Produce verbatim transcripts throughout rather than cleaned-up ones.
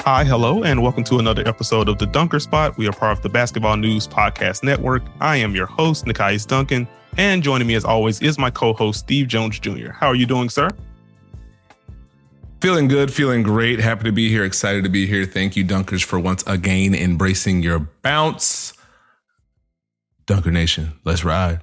Hi, hello, and welcome to another episode of The Dunker Spot. We are part of the Basketball News Podcast Network. I am your host, Nekias Duncan, and joining me as always is my co-host, Steve Jones Junior How are you doing, sir? Feeling good, feeling great. Happy to be here, excited to be here. Thank you, Dunkers, for once again embracing your bounce. Dunker Nation, let's ride.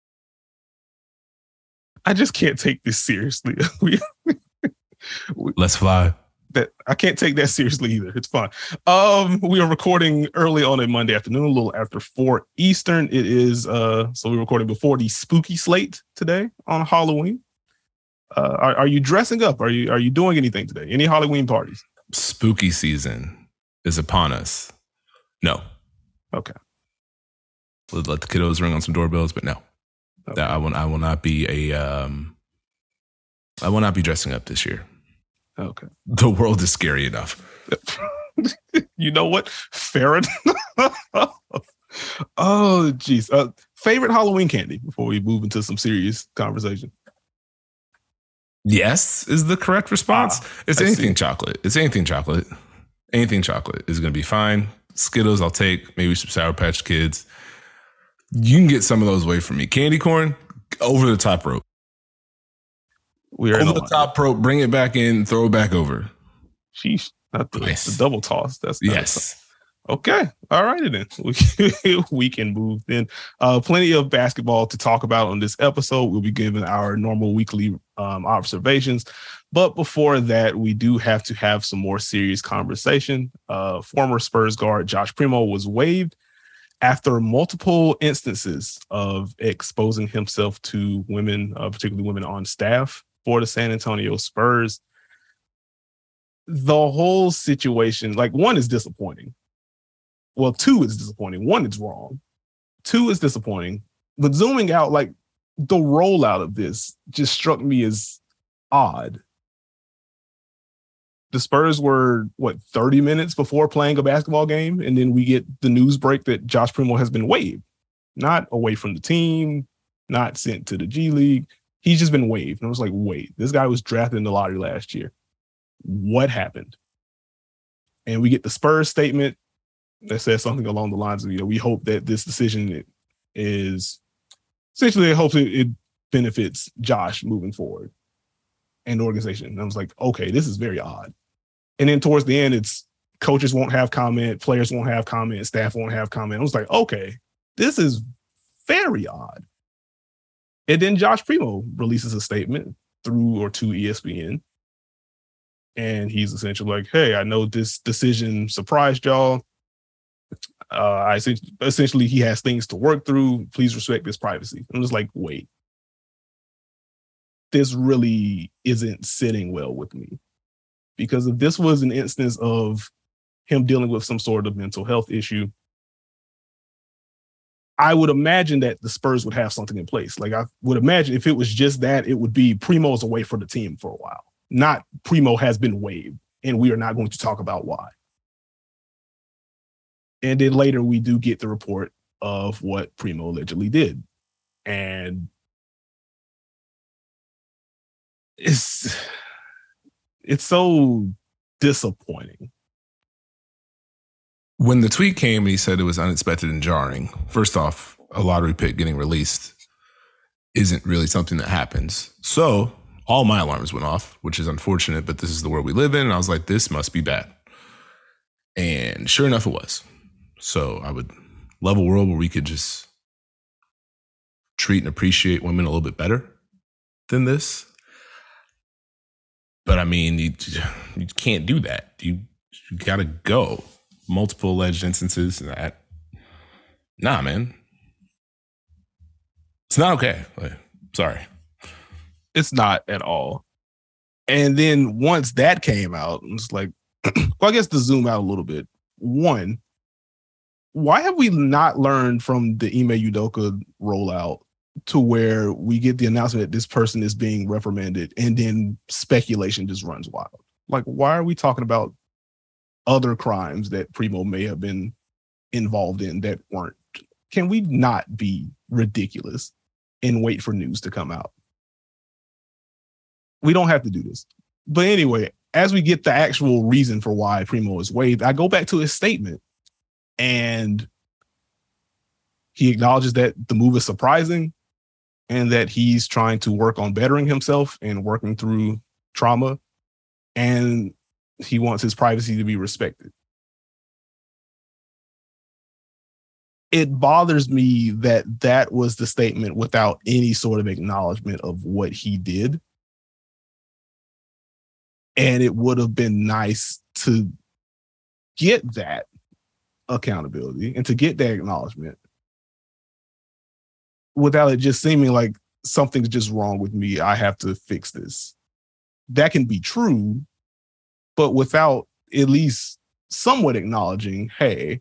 I just can't take this seriously. we, let's fly. That I can't take that seriously either. It's fun. Um, we are recording early on a Monday afternoon, a little after four Eastern. It is uh, so we're recording before the spooky slate today on Halloween. Uh, are, are you dressing up? Are you are you doing anything today? Any Halloween parties? Spooky season is upon us. No. Okay. Let, let the kiddos ring on some doorbells, but no. Okay. That I will I will not be a um. I will not be dressing up this year. Okay. The world is scary enough. You know what? Fair enough. Oh, geez. Uh, favorite Halloween candy before we move into some serious conversation? Yes, is the correct response. Ah, it's I anything see. chocolate. It's anything chocolate. Anything chocolate is going to be fine. Skittles, I'll take. Maybe some Sour Patch Kids. You can get some of those away from me. Candy corn, over the top rope. We are over the top rope, bring it back in, throw it back over. Sheesh. That's the, nice. the double toss. That's yes. Okay. All righty then. We, we can move then. Uh, plenty of basketball to talk about on this episode. We'll be giving our normal weekly um, observations. But before that, we do have to have some more serious conversation. Uh, former Spurs guard Josh Primo was waived after multiple instances of exposing himself to women, uh, particularly women on staff for the San Antonio Spurs. The whole situation, like, one is disappointing. Well, two is disappointing. One is wrong. Two is disappointing. But zooming out, like, the rollout of this just struck me as odd. The Spurs were, what, thirty minutes before playing a basketball game, and then we get the news break that Josh Primo has been waived. Not away from the team, not sent to the G League. He's just been waived. And I was like, wait, this guy was drafted in the lottery last year. What happened? And we get the Spurs statement that says something along the lines of, you know, we hope that this decision is essentially, it hopes it, it benefits Josh moving forward and the organization. And I was like, okay, this is very odd. And then towards the end, it's coaches won't have comment, players won't have comment, staff won't have comment. I was like, okay, this is very odd. And then Josh Primo releases a statement through or to E S P N. And he's essentially like, hey, I know this decision surprised y'all. Uh, I essentially, he has things to work through. Please respect his privacy. I'm just like, wait. This really isn't sitting well with me. Because if this was an instance of him dealing with some sort of mental health issue, I would imagine that the Spurs would have something in place. Like, I would imagine if it was just that, it would be Primo's away for the team for a while. Not Primo has been waived, and we are not going to talk about why. And then later we do get the report of what Primo allegedly did. And it's, it's so disappointing. When the tweet came and he said it was unexpected and jarring, first off, a lottery pick getting released isn't really something that happens. So all my alarms went off, which is unfortunate, but this is the world we live in. And I was like, this must be bad. And sure enough, it was. So I would love a world where we could just treat and appreciate women a little bit better than this. But I mean, you, you can't do that. You, you got to go. Multiple alleged instances. And that, nah, man. It's not okay. Like, sorry. It's not at all. And then once that came out, it's like, well, I guess to zoom out a little bit. One, why have we not learned from the Ime Udoka rollout to where we get the announcement that this person is being reprimanded and then speculation just runs wild? Like, why are we talking about other crimes that Primo may have been involved in that weren't? Can we not be ridiculous and wait for news to come out? We don't have to do this. But anyway, as we get the actual reason for why Primo is waived, I go back to his statement, and he acknowledges that the move is surprising and that he's trying to work on bettering himself and working through trauma, and he wants his privacy to be respected. It bothers me that that was the statement without any sort of acknowledgement of what he did. And it would have been nice to get that accountability and to get that acknowledgement without it just seeming like something's just wrong with me. I have to fix this. That can be true, but without at least somewhat acknowledging, hey,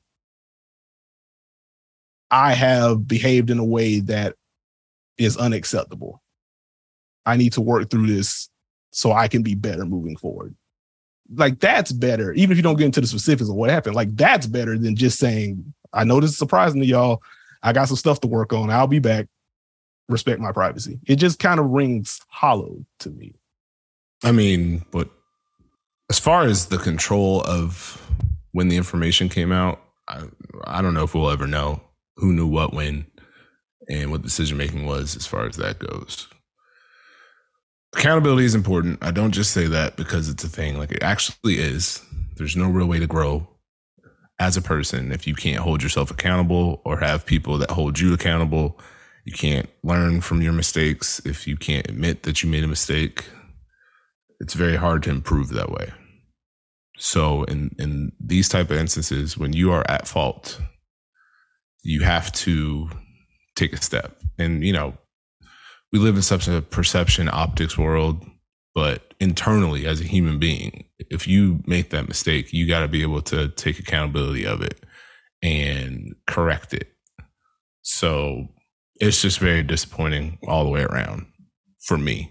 I have behaved in a way that is unacceptable. I need to work through this so I can be better moving forward. Like, that's better. Even if you don't get into the specifics of what happened, like, that's better than just saying, I know this is surprising to y'all. I got some stuff to work on. I'll be back. Respect my privacy. It just kind of rings hollow to me. I mean, but as far as the control of when the information came out, I, I don't know if we'll ever know who knew what when and what decision making was as far as that goes. Accountability is important. I don't just say that because it's a thing. Like, it actually is. There's no real way to grow as a person if you can't hold yourself accountable or have people that hold you accountable. You can't learn from your mistakes if you can't admit that you made a mistake. It's very hard to improve that way. So in, in these type of instances, when you are at fault, you have to take a step. And, you know, we live in such a perception optics world, but internally as a human being, if you make that mistake, you got to be able to take accountability of it and correct it. So it's just very disappointing all the way around for me.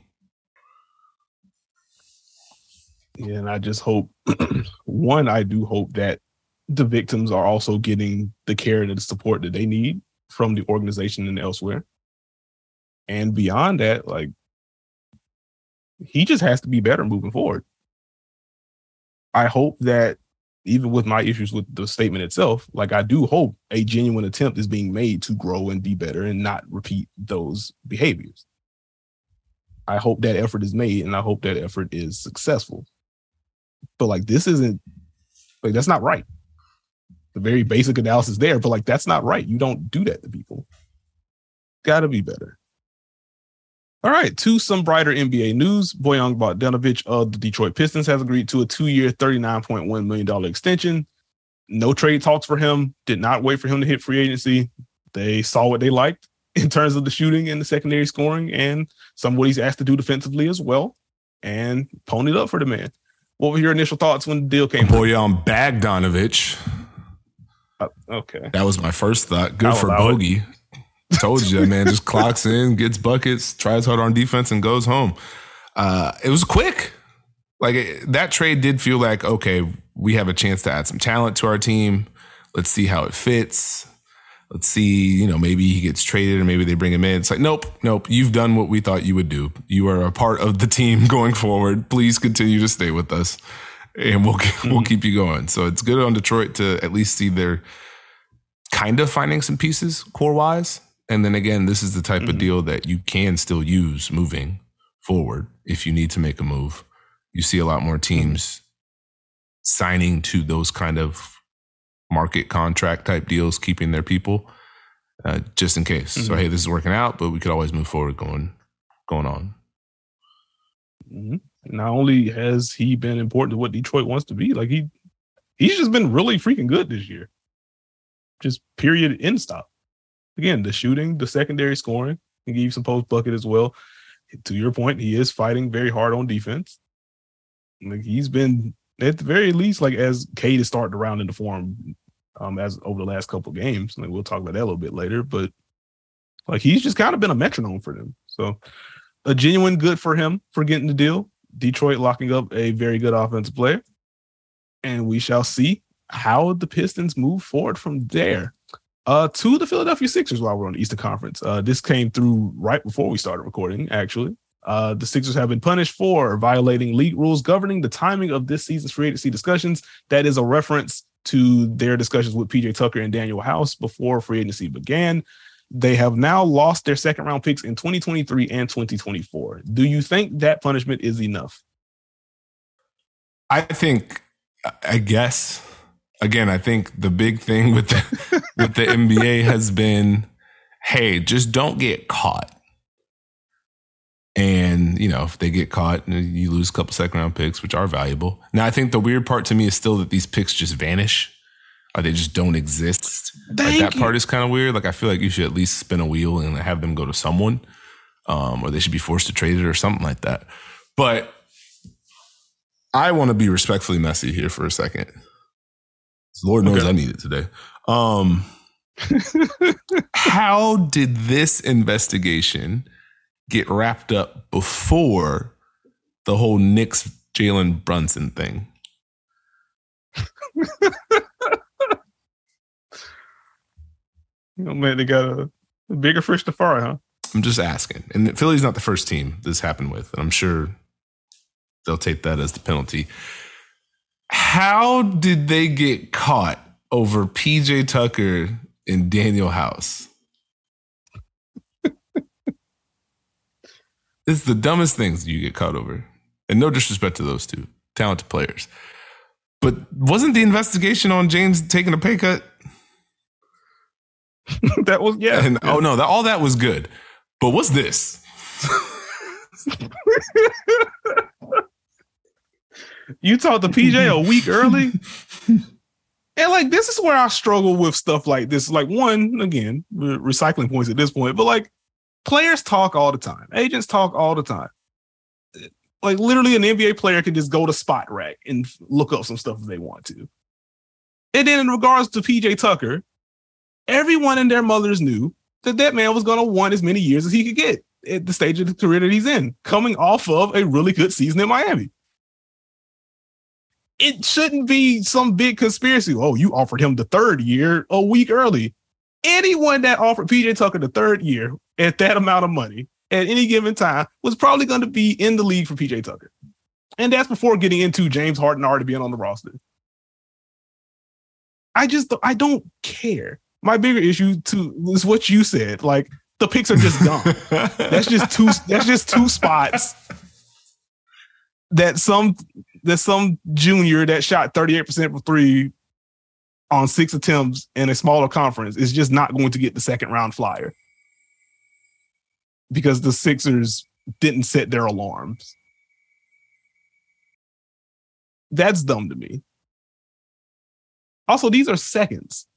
Yeah, and I just hope, one, I do hope that the victims are also getting the care and the support that they need from the organization and elsewhere. And beyond that, like, he just has to be better moving forward. I hope that even with my issues with the statement itself, like, I do hope a genuine attempt is being made to grow and be better and not repeat those behaviors. I hope that effort is made, and I hope that effort is successful. But, like, this isn't, like, that's not right. The very basic analysis there, but, like, that's not right. You don't do that to people. Gotta be better. All right, to some brighter N B A news, Bojan Bogdanovic of the Detroit Pistons has agreed to a two-year, thirty-nine point one million dollars extension. No trade talks for him. Did not wait for him to hit free agency. They saw what they liked in terms of the shooting and the secondary scoring and some of what he's asked to do defensively as well, and ponied up for the man. What were your initial thoughts when the deal came? Bojan Bogdanovic. Uh, okay. That was my first thought. Good I'll for Bogey. It. Told you that, man. Just clocks in, gets buckets, tries hard on defense, and goes home. Uh, it was quick. Like, it, that trade did feel like, okay, we have a chance to add some talent to our team. Let's see how it fits. Let's see, you know, maybe he gets traded or maybe they bring him in. It's like, nope, nope. You've done what we thought you would do. You are a part of the team going forward. Please continue to stay with us, and we'll mm-hmm. we'll keep you going. So it's good on Detroit to at least see they're kind of finding some pieces core wise. And then again, this is the type mm-hmm. of deal that you can still use moving forward if you need to make a move. You see a lot more teams mm-hmm. signing to those kind of market contract type deals, keeping their people uh, just in case. Mm-hmm. So, hey, this is working out, but we could always move forward going, going on. Mm-hmm. Not only has he been important to what Detroit wants to be, like he, he's just been really freaking good this year. Just period, end stop. Again, the shooting, the secondary scoring, he gave you some post bucket as well. To your point, he is fighting very hard on defense. Like, he's been, at the very least, like, as Cade is starting to round into form um, as over the last couple of games. Like, we'll talk about that a little bit later, but like, he's just kind of been a metronome for them. So a genuine good for him for getting the deal. Detroit locking up a very good offensive player. And we shall see how the Pistons move forward from there. Uh, to the Philadelphia Sixers while we're on the Eastern Conference. Uh, this came through right before we started recording, actually. Uh, the Sixers have been punished for violating league rules governing the timing of this season's free agency discussions. That is a reference to their discussions with P J Tucker and Daniel House before free agency began. They have now lost their second round picks in twenty twenty-three and twenty twenty-four. Do you think that punishment is enough? I think, I guess, again, I think the big thing with the, with the N B A has been, hey, just don't get caught. And, you know, if they get caught, you lose a couple second round picks, which are valuable. Now, I think the weird part to me is still that these picks just vanish, or they just don't exist. Like, that part is kind of weird. Like, I feel like you should at least spin a wheel and have them go to someone, um, or they should be forced to trade it or something like that. But I want to be respectfully messy here for a second. Lord knows okay. I need it today. Um, how did this investigation get wrapped up before the whole Knicks Jalen Brunson thing? Oh man, they got a, a bigger fish to fry, huh? I'm just asking. And Philly's not the first team this happened with, and I'm sure they'll take that as the penalty. How did they get caught over P J Tucker and Daniel House? It's the dumbest things you get caught over. And no disrespect to those two talented players. But wasn't the investigation on James taking a pay cut? That was, yeah. And, yeah. Oh, no, that, all that was good. But what's this? You talked to P J a week early? And, like, this is where I struggle with stuff like this. Like, one, again, recycling points at this point, but, like, players talk all the time. Agents talk all the time. Like, literally, an N B A player can just go to Spot Rack and look up some stuff if they want to. And then in regards to P J Tucker, everyone and their mothers knew that that man was going to want as many years as he could get at the stage of the career that he's in, coming off of a really good season in Miami. It shouldn't be some big conspiracy. Oh, you offered him the third year a week early. Anyone that offered P J Tucker the third year at that amount of money at any given time was probably going to be in the league for P J Tucker. And that's before getting into James Harden already being on the roster. I just, I don't care. My bigger issue too is what you said. Like, the picks are just dumb. That's just two, that's just two spots that some, that some junior that shot thirty-eight percent from three on six attempts in a smaller conference is just not going to get the second round flyer because the Sixers didn't set their alarms. That's dumb to me. Also, these are seconds.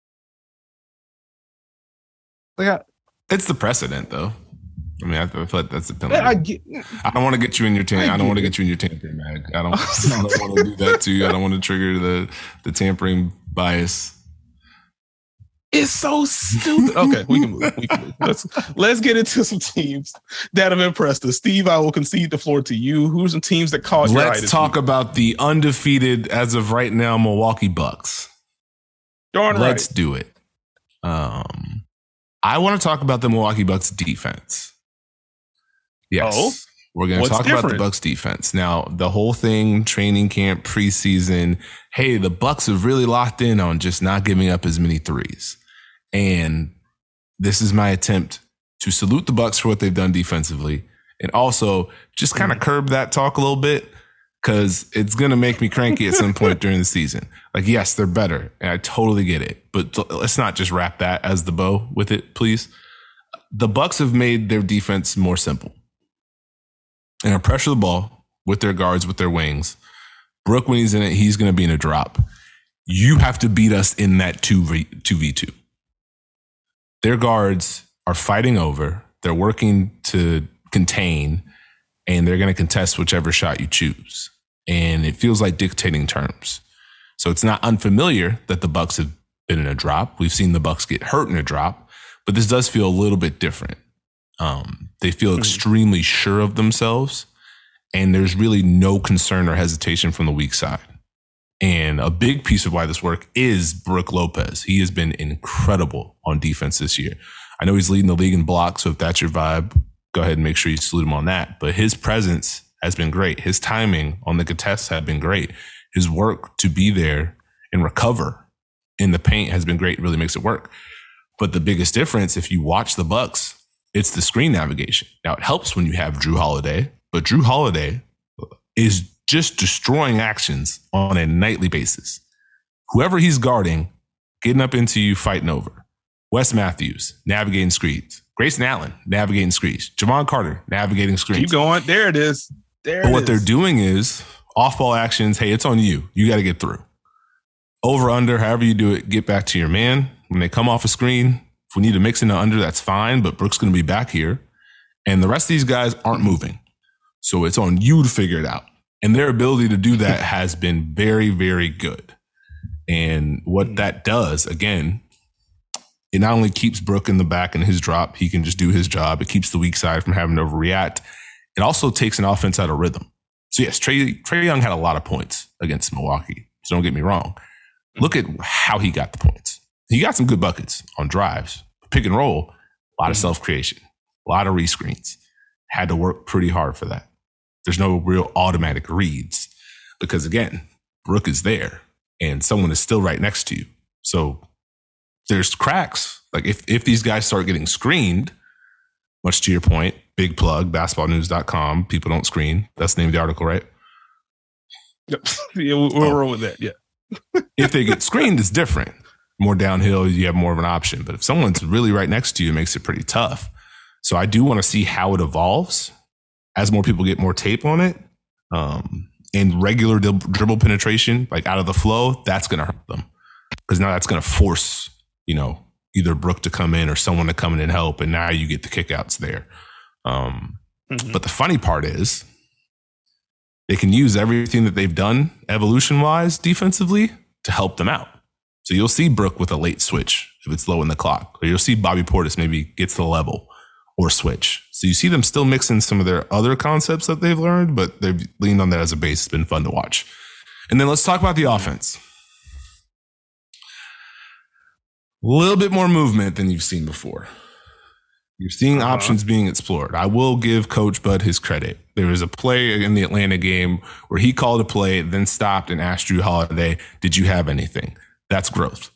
Like I, it's the precedent, though. I mean, I feel like that's the penalty. I, get, I don't want to get you in your tam- I, I don't want to get you in your tampering mag. I don't, I don't want to do that to you. I don't want to trigger the the tampering bias. It's so stupid. Okay, we can move. We can move. Let's let's get into some teams that have impressed us. Steve, I will concede the floor to you. Who are some teams that caught your eye? Let's talk week? about the undefeated, as of right now, Milwaukee Bucks. Darn right. Let's do it. Um, I want to talk about the Milwaukee Bucks defense. Yes. Oh, we're going to talk different? about the Bucks defense. Now, the whole thing, training camp, preseason, hey, the Bucks have really locked in on just not giving up as many threes. And this is my attempt to salute the Bucks for what they've done defensively and also just kind of curb that talk a little bit because it's going to make me cranky at some point during the season. Like, yes, they're better, and I totally get it. But let's not just wrap that as the bow with it, please. The Bucks have made their defense more simple. And I pressure the ball with their guards, with their wings. Brook, when he's in it, he's going to be in a drop. You have to beat us in that two v two. Their guards are fighting over. They're working to contain, and they're going to contest whichever shot you choose. And it feels like dictating terms. So it's not unfamiliar that the Bucks have been in a drop. We've seen the Bucks get hurt in a drop, but this does feel a little bit different. Um, they feel extremely sure of themselves, and there's really no concern or hesitation from the weak side. And a big piece of why this work is Brook Lopez. He has been incredible on defense this year. I know he's leading the league in blocks, so if that's your vibe, go ahead and make sure you salute him on that. But his presence has been great. His timing on the contests have been great. His work to be there and recover in the paint has been great. It really makes it work. But the biggest difference, if you watch the Bucks, it's the screen navigation. Now, it helps when you have Jrue Holiday, but Jrue Holiday is just destroying actions on a nightly basis. Whoever he's guarding, getting up into you, fighting over. Wes Matthews, navigating screens. Grayson Allen, navigating screens. Javon Carter, navigating screens. Keep going. There it is. There but it what is. they're doing is off-ball actions. Hey, it's on you. You got to get through. Over, under, however you do it, get back to your man. When they come off a screen, if we need to mix in the under, that's fine, but Brooks going to be back here. And the rest of these guys aren't moving. So it's on you to figure it out. And their ability to do that has been very, very good. And what that does, again, it not only keeps Brook in the back in his drop, he can just do his job. It keeps the weak side from having to overreact. It also takes an offense out of rhythm. So yes, Trae, Trae Young had a lot of points against Milwaukee. So don't get me wrong. Look at how he got the points. He got some good buckets on drives. Pick and roll, a lot of self-creation, a lot of rescreens. Had to work pretty hard for that. There's no real automatic reads because, again, Brook is there and someone is still right next to you. So there's cracks. Like if, if these guys start getting screened, much to your point, big plug, basketball news dot com, people don't screen. That's the name of the article, right? Yep. Yeah, we'll, we'll oh. roll with that. Yeah. If they get screened, it's different. More downhill, you have more of an option. But if someone's really right next to you, it makes it pretty tough. So I do want to see how it evolves as more people get more tape on it. Um, and regular dribble penetration, like out of the flow, that's going to hurt them. Because now that's going to force, you know, either Brook to come in or someone to come in and help. And now you get the kickouts there. Um, mm-hmm. But the funny part is they can use everything that they've done evolution-wise defensively to help them out. So you'll see Brook with a late switch if it's low in the clock. Or you'll see Bobby Portis maybe gets to the level or switch. So you see them still mixing some of their other concepts that they've learned, but they've leaned on that as a base. It's been fun to watch. And then let's talk about the offense. A little bit more movement than you've seen before. You're seeing uh-huh. options being explored. I will give Coach Bud his credit. There was a play in the Atlanta game where he called a play, then stopped and asked Jrue Holiday, did you have anything? That's growth.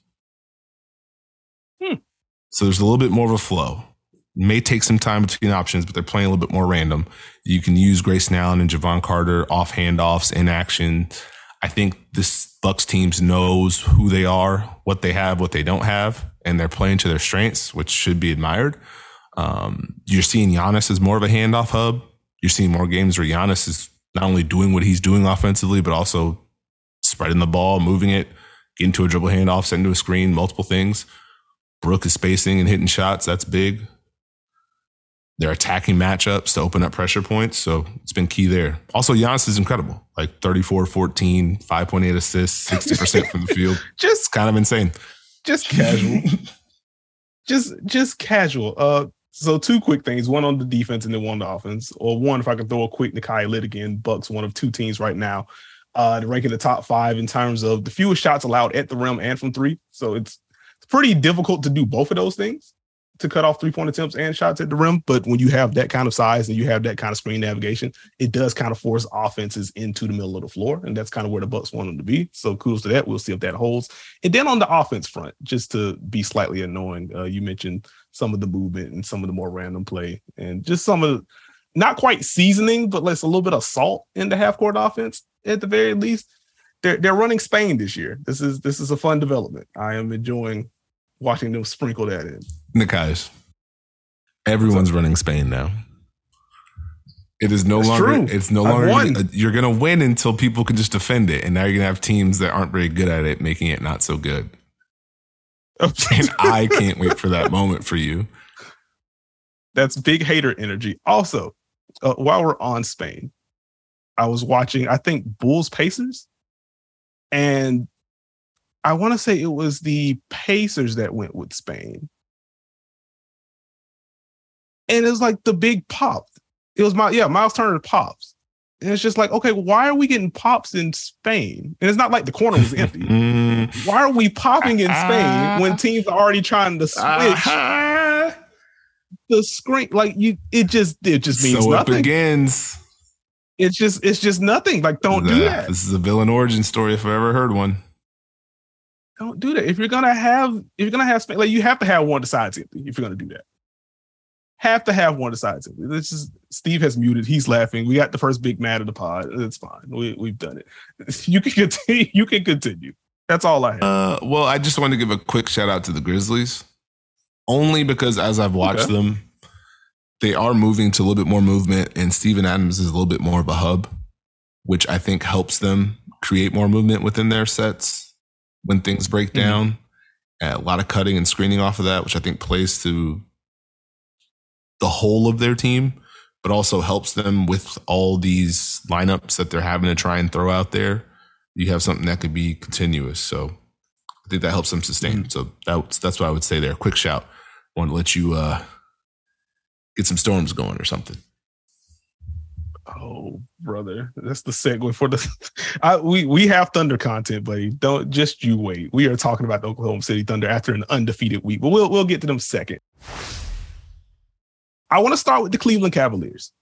Hmm. So there's a little bit more of a flow. It may take some time between options, but they're playing a little bit more random. You can use Grayson Allen and Javon Carter off handoffs in action. I think this Bucks teams knows who they are, what they have, what they don't have, and they're playing to their strengths, which should be admired. Um, you're seeing Giannis as more of a handoff hub. You're seeing more games where Giannis is not only doing what he's doing offensively, but also spreading the ball, moving it, getting to a dribble handoff, sending to a screen, multiple things. Brook is spacing and hitting shots. That's big. They're attacking matchups to open up pressure points. So it's been key there. Also, Giannis is incredible. Like thirty-four fourteen, five point eight assists, sixty percent from the field. Just it's kind of insane. Just casual. just just casual. Uh, so two quick things. One on the defense and then one on the offense. Or one, if I can throw a quick Nakai Lit again. Bucks, one of two teams right now. Uh, ranking the top five in terms of the fewest shots allowed at the rim and from three. So it's, it's pretty difficult to do both of those things, to cut off three-point attempts and shots at the rim. But when you have that kind of size and you have that kind of screen navigation, it does kind of force offenses into the middle of the floor. And that's kind of where the Bucks want them to be. So kudos to that. We'll see if that holds. And then on the offense front, just to be slightly annoying, uh, you mentioned some of the movement and some of the more random play and just some of, not quite seasoning, but let's a little bit of salt in the half-court offense at the very least. They're, they're running Spain this year. This is, this is a fun development. I am enjoying watching them sprinkle that in. Nikai, everyone's so, running Spain now. It is no longer. True. It's no longer. Gonna, you're going to win until people can just defend it, and now you're going to have teams that aren't very good at it, making it not so good. And I can't wait for that moment for you. That's big hater energy. Also, uh, while we're on Spain, I was watching, I think, Bulls Pacers, and I want to say it was the Pacers that went with Spain. And it was like the big pop. It was my, yeah, Miles Turner pops. And it's just like, okay, why are we getting pops in Spain? And it's not like the corner was empty. Why are we popping in Spain when teams are already trying to switch? Uh-huh. the screen. Like you, it just it just means so nothing. it begins. It's just it's just nothing. Like don't do that. This is a villain origin story if I ever heard one. Don't do that. If you're gonna have if you're gonna have like you have to have one decides empty if you're gonna do that. Have to have one decides empty. This is Steve has muted. He's laughing. We got the first big mad of the pod. It's fine. We we've done it. You can continue. You can continue. That's all I have. Uh, well, I just want to give a quick shout out to the Grizzlies, only because as I've watched okay. them, they are moving to a little bit more movement, and Steven Adams is a little bit more of a hub, which I think helps them create more movement within their sets when things break down. Mm-hmm. A lot of cutting and screening off of that, which I think plays to the whole of their team, but also helps them with all these lineups that they're having to try and throw out there. You have something that could be continuous. So I think that helps them sustain. Mm-hmm. So that's, that's what I would say there. Quick shout. Want to let you uh, get some storms going or something. Oh, brother. That's the segue for the I, we, we have Thunder content, buddy. Don't just you wait. We are talking about the Oklahoma City Thunder after an undefeated week, but we'll we'll get to them second. I want to start with the Cleveland Cavaliers.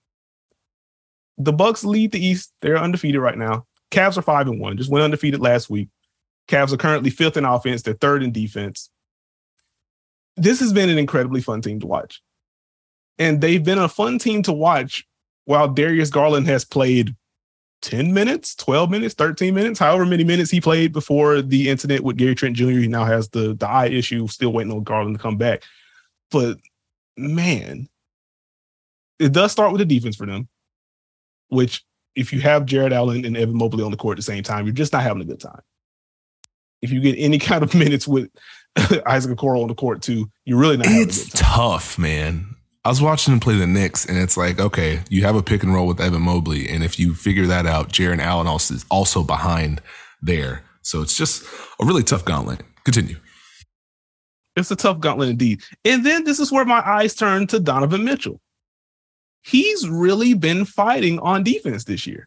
The Bucks lead the East. They're undefeated right now. Cavs are five and one. Just went undefeated last week. Cavs are currently fifth in offense. They're third in defense. This has been an incredibly fun team to watch. And they've been a fun team to watch while Darius Garland has played ten minutes, twelve minutes, thirteen minutes, however many minutes he played before the incident with Gary Trent Junior He now has the, the eye issue, still waiting on Garland to come back. But, man, it does start with the defense for them, which if you have Jared Allen and Evan Mobley on the court at the same time, you're just not having a good time. If you get any kind of minutes with Isaac Okoro on the court too, you're really not having it's a good time. It's tough, man. I was watching him play the Knicks, and it's like, okay, you have a pick and roll with Evan Mobley, and if you figure that out, Jared Allen also is also behind there. So it's just a really tough gauntlet. Continue. It's a tough gauntlet indeed. And then this is where my eyes turn to Donovan Mitchell. He's really been fighting on defense this year.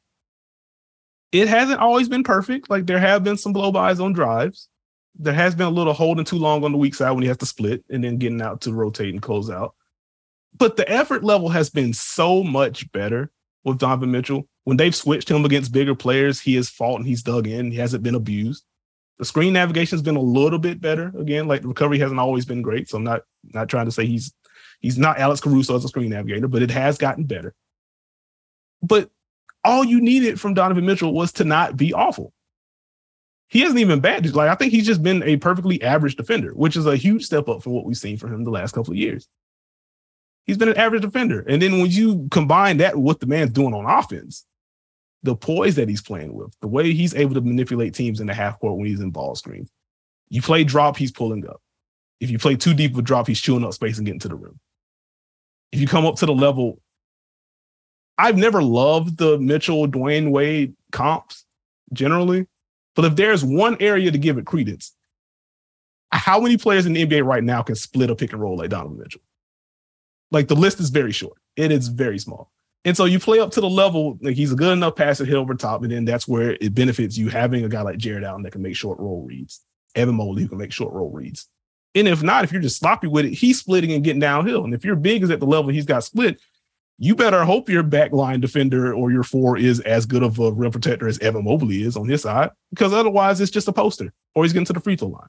It hasn't always been perfect. Like there have been some blow-bys on drives. There has been a little holding too long on the weak side when he has to split and then getting out to rotate and close out. But the effort level has been so much better with Donovan Mitchell. When they've switched him against bigger players, he has fought and he's dug in. He hasn't been abused. The screen navigation has been a little bit better. Again, like the recovery hasn't always been great. So I'm not, not trying to say he's He's not Alex Caruso as a screen navigator, but it has gotten better. But all you needed from Donovan Mitchell was to not be awful. He hasn't even been bad. Like I think he's just been a perfectly average defender, which is a huge step up from what we've seen from him the last couple of years. He's been an average defender. And then when you combine that with what the man's doing on offense, the poise that he's playing with, the way he's able to manipulate teams in the half court when he's in ball screens. You play drop, he's pulling up. If you play too deep with drop, he's chewing up space and getting to the rim. If you come up to the level, I've never loved the Mitchell, Dwayne Wade comps generally, but if there's one area to give it credence, how many players in the N B A right now can split a pick and roll like Donovan Mitchell? Like the list is very short. It is very small. And so you play up to the level, like he's a good enough passer, hit over top, and then that's where it benefits you having a guy like Jared Allen that can make short roll reads, Evan Mobley who can make short roll reads. And if not, if you're just sloppy with it, he's splitting and getting downhill. And if your big is at the level he's got split, you better hope your backline defender or your four is as good of a rim protector as Evan Mobley is on his side, because otherwise it's just a poster or he's getting to the free throw line.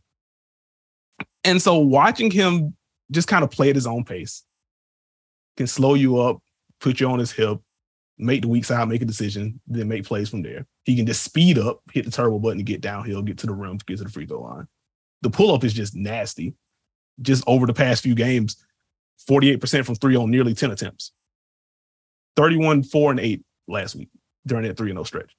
And so watching him just kind of play at his own pace can slow you up, put you on his hip, make the weak side, make a decision, then make plays from there. He can just speed up, hit the turbo button to get downhill, get to the rim, get to the free throw line. The pull-up is just nasty. Just over the past few games, forty-eight percent from three on nearly ten attempts. thirty-one, four, and eight last week during that three and oh stretch.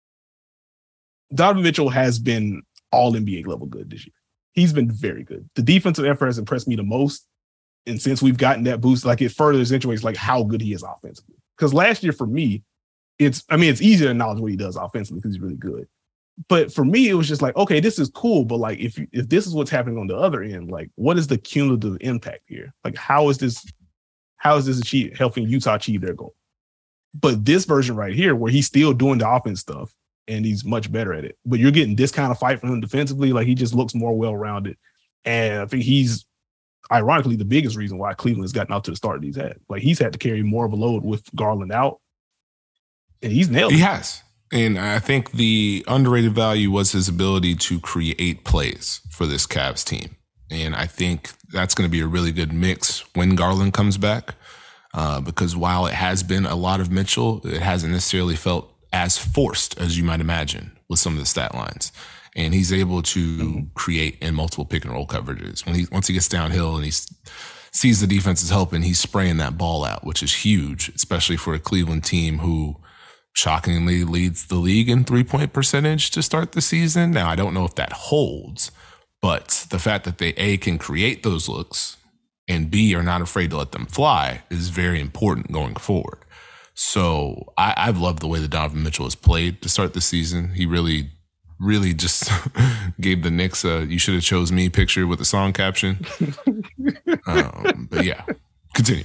Donovan Mitchell has been all N B A level good this year. He's been very good. The defensive effort has impressed me the most. And since we've gotten that boost, like it further accentuates like how good he is offensively. Because last year for me, it's, I mean, it's easy to acknowledge what he does offensively because he's really good. But for me, it was just like, okay, this is cool. But like, if you, if this is what's happening on the other end, like, what is the cumulative impact here? Like, how is this, how is this achieve, helping Utah achieve their goal? But this version right here, where he's still doing the offense stuff and he's much better at it, but you're getting this kind of fight from him defensively, like he just looks more well-rounded. And I think he's ironically the biggest reason why Cleveland's gotten out to the start that he's had. Like he's had to carry more of a load with Garland out, and he's nailed it. He has. And I think the underrated value was his ability to create plays for this Cavs team. And I think that's going to be a really good mix when Garland comes back. Uh, because while it has been a lot of Mitchell, it hasn't necessarily felt as forced as you might imagine with some of the stat lines. And he's able to mm-hmm. create in multiple pick and roll coverages. When he once he gets downhill and he sees the defense is helping, he's spraying that ball out, which is huge, especially for a Cleveland team who shockingly leads the league in three-point percentage to start the season. Now, I don't know if that holds, but the fact that they, A, can create those looks, and B, are not afraid to let them fly is very important going forward. So I, I've loved the way that Donovan Mitchell has played to start the season. He really, really just gave the Knicks a "you should have chose me" picture with the song caption. um, but yeah, continue.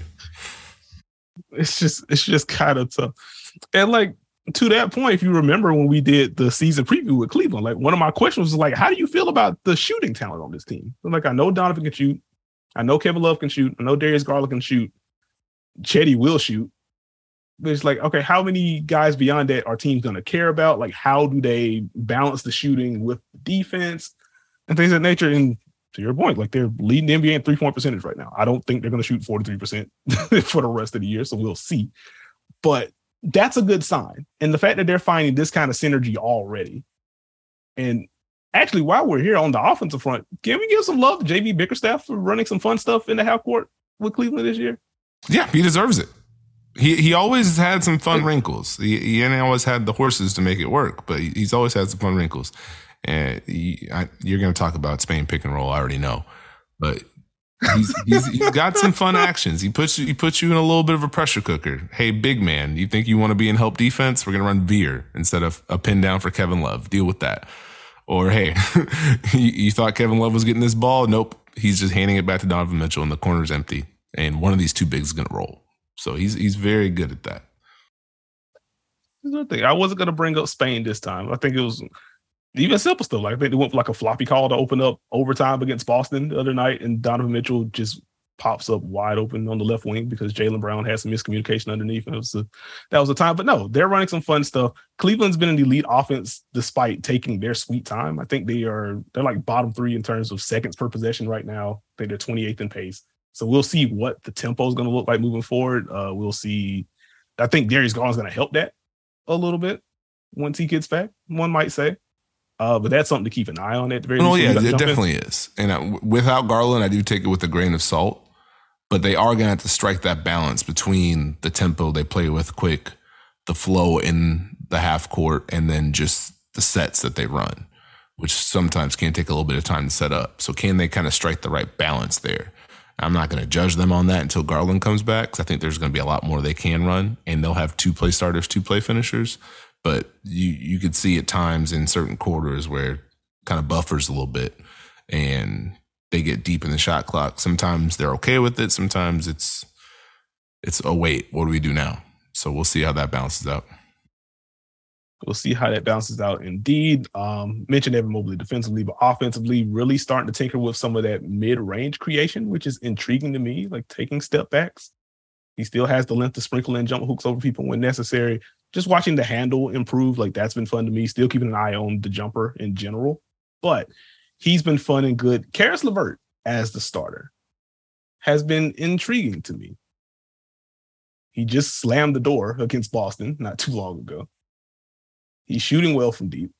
It's just, it's just kind of tough. And like, to that point, if you remember when we did the season preview with Cleveland, like one of my questions was like, how do you feel about the shooting talent on this team? Like, I know Donovan can shoot. I know Kevin Love can shoot. I know Darius Garland can shoot. Chetty will shoot. But it's like, okay, how many guys beyond that are teams going to care about? Like, how do they balance the shooting with the defense and things of that nature? And to your point, like they're leading the N B A in three-point percentage right now. I don't think they're going to shoot forty-three percent for the rest of the year, so we'll see. But that's a good sign. And the fact that they're finding this kind of synergy already. And actually, while we're here on the offensive front, can we give some love to J B Bickerstaff for running some fun stuff in the half court with Cleveland this year? Yeah, he deserves it. He he always had some fun wrinkles. He, he always had the horses to make it work, but he's always had some fun wrinkles. And he, I, you're going to talk about Spain pick and roll, I already know. But he's, he's he's got some fun actions. He puts you he puts you in a little bit of a pressure cooker. Hey, big man, you think you want to be in help defense? We're going to run Veer instead of a pin down for Kevin Love. Deal with that. Or, hey, you, you thought Kevin Love was getting this ball? Nope. He's just handing it back to Donovan Mitchell and the corner's empty. And one of these two bigs is going to roll. So he's he's very good at that. Another thing, I wasn't going to bring up Spain this time. I think it was even simple stuff. Like I think they went for like a floppy call to open up overtime against Boston the other night, and Donovan Mitchell just pops up wide open on the left wing because Jaylen Brown had some miscommunication underneath. And it was a, that was the time. But no, they're running some fun stuff. Cleveland's been an elite offense despite taking their sweet time. I think they are they're like bottom three in terms of seconds per possession right now. I think they're twenty-eighth in pace. So we'll see what the tempo is going to look like moving forward. Uh, we'll see. I think Darius Garland's going to help that a little bit once he gets back, one might say. Uh, but that's something to keep an eye on at the very least. Oh, yeah, it definitely in. is. And uh, without Garland, I do take it with a grain of salt. But they are going to have to strike that balance between the tempo they play with quick, the flow in the half court, and then just the sets that they run, which sometimes can take a little bit of time to set up. So can they kind of strike the right balance there? I'm not going to judge them on that until Garland comes back, because I think there's going to be a lot more they can run, and they'll have two play starters, two play finishers. But you you could see at times in certain quarters where it kind of buffers a little bit and they get deep in the shot clock. Sometimes they're okay with it. Sometimes it's, it's oh, wait, what do we do now? So we'll see how that balances out. We'll see how that balances out. Indeed, um, mentioned Evan Mobley defensively, but offensively, really starting to tinker with some of that mid-range creation, which is intriguing to me, like taking step backs. He still has the length to sprinkle in jump hooks over people when necessary. Just watching the handle improve, like that's been fun to me. Still keeping an eye on the jumper in general, but he's been fun and good. Caris LeVert as the starter has been intriguing to me. He just slammed the door against Boston not too long ago. He's shooting well from deep.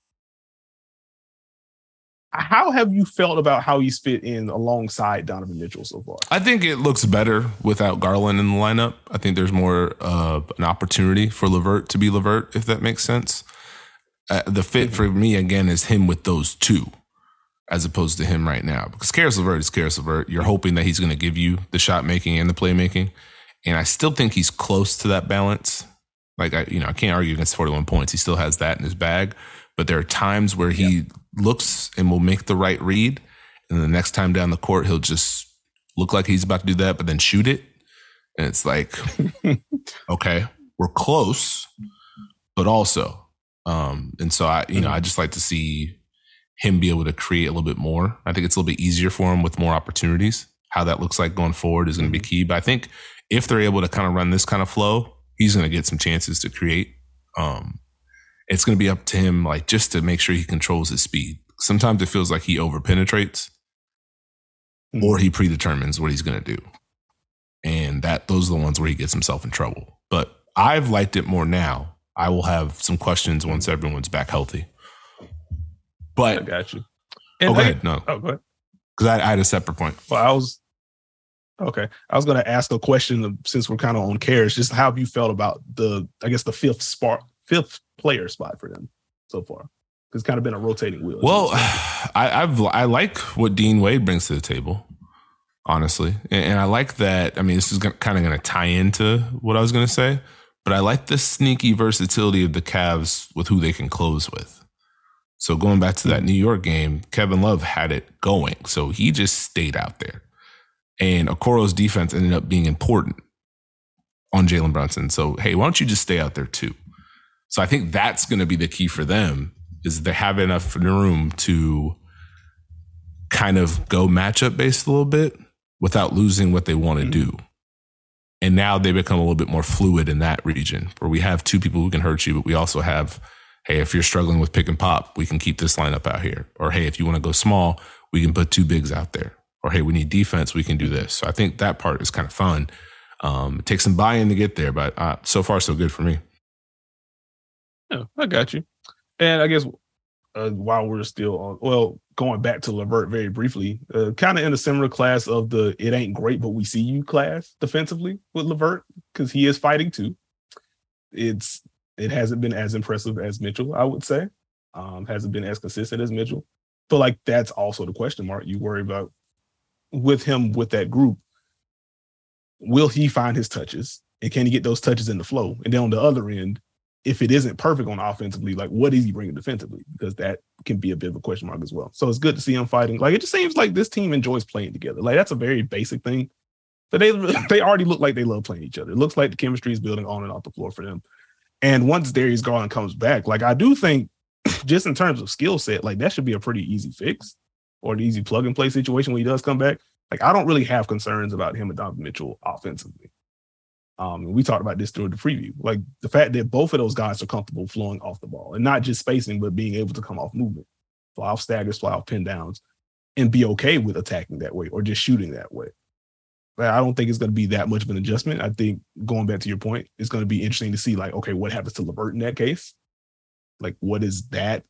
How have you felt about how he's fit in alongside Donovan Mitchell so far? I think it looks better without Garland in the lineup. I think there's more uh, an opportunity for LeVert to be LeVert, if that makes sense. Uh, the fit mm-hmm. for me, again, is him with those two as opposed to him right now. Because Caris LeVert is Caris LeVert. You're hoping that he's going to give you the shot making and the playmaking. And I still think he's close to that balance. Like, I, you know, I can't argue against forty-one points. He still has that in his bag. But there are times where he yeah. looks and will make the right read. And the next time down the court, he'll just look like he's about to do that, but then shoot it. And it's like, okay, we're close, but also. Um, and so, I, you know, I just like to see him be able to create a little bit more. I think it's a little bit easier for him with more opportunities. how that looks like going forward is going to be key. But I think if they're able to kind of run this kind of flow, he's going to get some chances to create. Um, it's going to be up to him, like, just to make sure he controls his speed. Sometimes it feels like he over penetrates mm-hmm. or he predetermines what he's going to do. And that those are the ones where he gets himself in trouble. But I've liked it more now. I will have some questions once everyone's back healthy. But I got you. And oh, go ahead. No. Oh, go ahead. Because I, I had a separate point. Well, I was okay. I was going to ask a question of, since we're kind of on Caris, just how have you felt about the, I guess, the fifth spark, fifth player spot for them so far? Because it's kind of been a rotating wheel. Well, I, I've I like what Dean Wade brings to the table, honestly, and, and I like that. I mean, this is kind of going to tie into what I was going to say, but I like the sneaky versatility of the Cavs with who they can close with. So going back to that New York game, Kevin Love had it going. So he just stayed out there. And Okoro's defense ended up being important on Jalen Brunson. So, hey, why don't you just stay out there too? So I think that's going to be the key for them, is they have enough room to kind of go matchup based a little bit without losing what they want to do. And now they become a little bit more fluid in that region where we have two people who can hurt you, but we also have, hey, if you're struggling with pick and pop, we can keep this lineup out here. Or, hey, if you want to go small, we can put two bigs out there. Or, hey, we need defense, we can do this. So I think that part is kind of fun. Um, it takes some buy-in to get there, but uh, so far, so good for me. Yeah, I got you. And I guess uh, while we're still on, well, going back to LeVert very briefly, uh, kind of in a similar class of the it ain't great, but we see you class defensively with LeVert, because he is fighting too. It's It hasn't been as impressive as Mitchell, I would say. Um, hasn't been as consistent as Mitchell. But, like, that's also the question mark you worry about with him with that group. Will he find his touches? And can he get those touches in the flow? And then on the other end, if it isn't perfect on offensively, like, what is he bringing defensively? Because that can be a bit of a question mark as well. So it's good to see him fighting. Like, it just seems like this team enjoys playing together. Like, that's a very basic thing. But they, they already look like they love playing each other. It looks like the chemistry is building on and off the floor for them. And once Darius Garland comes back, like, I do think just in terms of skill set, like, that should be a pretty easy fix or an easy plug and play situation when he does come back. Like, I don't really have concerns about him and Donovan Mitchell offensively. Um, and we talked about this during the preview. Like, the fact that both of those guys are comfortable flowing off the ball and not just spacing, but being able to come off movement, fly off staggers, fly off pin downs, and be okay with attacking that way or just shooting that way. But I don't think it's going to be that much of an adjustment. I think, going back to your point, it's going to be interesting to see, like, okay, what happens to LeVert in that case? Like, what is that?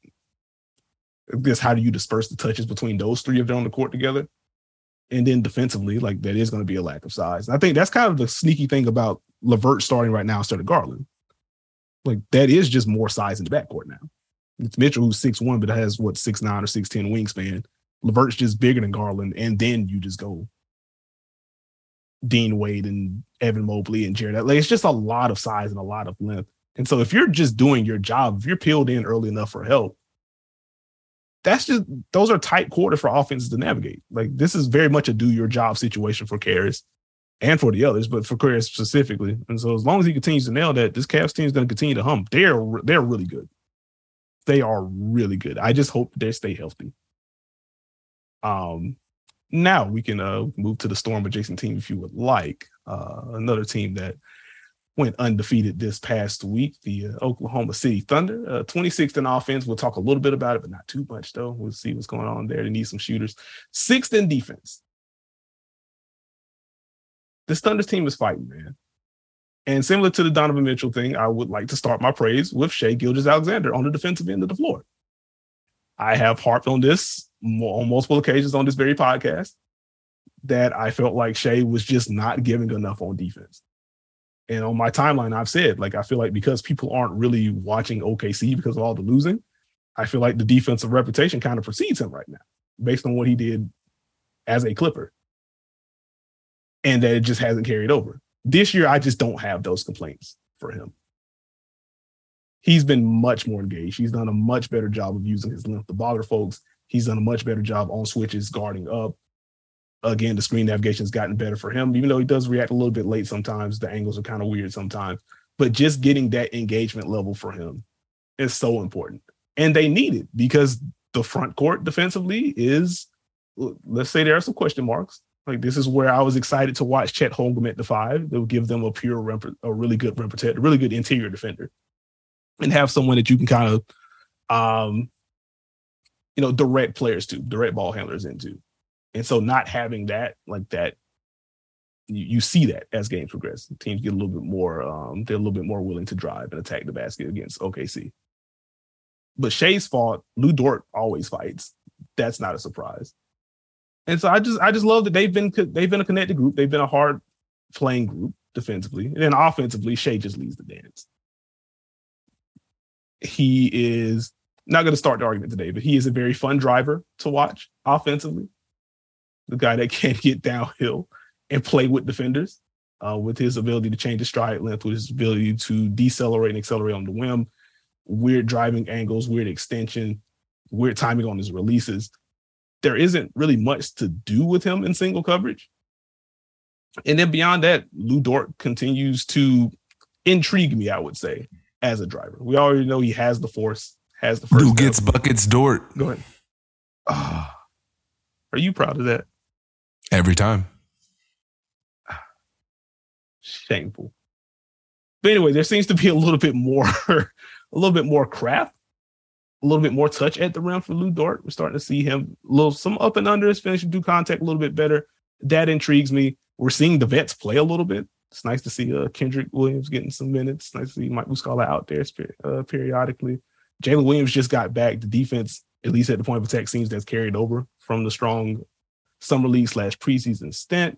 I guess, how do you disperse the touches between those three if they're on the court together? And then defensively, like, that is going to be a lack of size. And I think that's kind of the sneaky thing about LeVert starting right now instead of Garland. Like, that is just more size in the backcourt now. It's Mitchell, who's six one, but has, what, six nine or six ten wingspan. LeVert's just bigger than Garland, and then you just go Dean Wade and Evan Mobley and Jared. Like, it's just a lot of size and a lot of length. And so if you're just doing your job, if you're peeled in early enough for help, that's just, those are tight quarters for offenses to navigate. Like, this is very much a do your job situation for Caris and for the others, but for Caris specifically. And so as long as he continues to nail that, this Cavs team is going to continue to hum. They're, they're really good. They are really good. I just hope they stay healthy. Um, Now we can uh, move to the Storm adjacent team if you would like. Uh, another team that went undefeated this past week, the uh, Oklahoma City Thunder. Uh, twenty-sixth in offense. We'll talk a little bit about it, but not too much, though. We'll see what's going on there. They need some shooters. Sixth in defense. This Thunder's team is fighting, man. And similar to the Donovan Mitchell thing, I would like to start my praise with Shai Gilgeous-Alexander on the defensive end of the floor. I have harped on this on multiple occasions on this very podcast that I felt like Shai was just not giving enough on defense. And on my timeline, I've said, like, I feel like because people aren't really watching O K C because of all the losing, I feel like the defensive reputation kind of precedes him right now based on what he did as a Clipper. And that it just hasn't carried over. This year, I just don't have those complaints for him. He's been much more engaged. He's done a much better job of using his length to bother folks. He's done a much better job on switches, guarding up. Again, the screen navigation has gotten better for him, even though he does react a little bit late sometimes. The angles are kind of weird sometimes. But just getting that engagement level for him is so important. And they need it because the front court defensively is, let's say there are some question marks. Like, this is where I was excited to watch Chet Holmgren at the five. They'll give them a pure, rim, a really good rim protector, a really good interior defender, and have someone that you can kind of, um, you know, direct players to, direct ball handlers into. And so not having that, like that, you, you see that as games progress. Teams get a little bit more, um, they're a little bit more willing to drive and attack the basket against O K C. But Shai's fault, Lou Dort always fights. That's not a surprise. And so I just I just love that they've been they've been a connected group. They've been a hard playing group defensively. And then offensively, Shai just leads the dance. He is not going to start the argument today, but he is a very fun driver to watch offensively. The guy that can get downhill and play with defenders, uh, with his ability to change his stride length, with his ability to decelerate and accelerate on the whim, weird driving angles, weird extension, weird timing on his releases. There isn't really much to do with him in single coverage. And then beyond that, Lou Dort continues to intrigue me, I would say, as a driver. We already know he has the force, has the first. Lou gets buckets, Dort. Go ahead. Oh, are you proud of that? Every time. Shameful. But anyway, there seems to be a little bit more, a little bit more craft, a little bit more touch at the rim for Lou Dort. We're starting to see him a little, some up and under his finishing, do contact a little bit better. That intrigues me. We're seeing the vets play a little bit. It's nice to see uh, Kendrick Williams getting some minutes. It's nice to see Mike Muscala out there uh, periodically. Jalen Williams just got back. The defense, at least at the point of attack, seems that's carried over from the strong summer league slash preseason stint.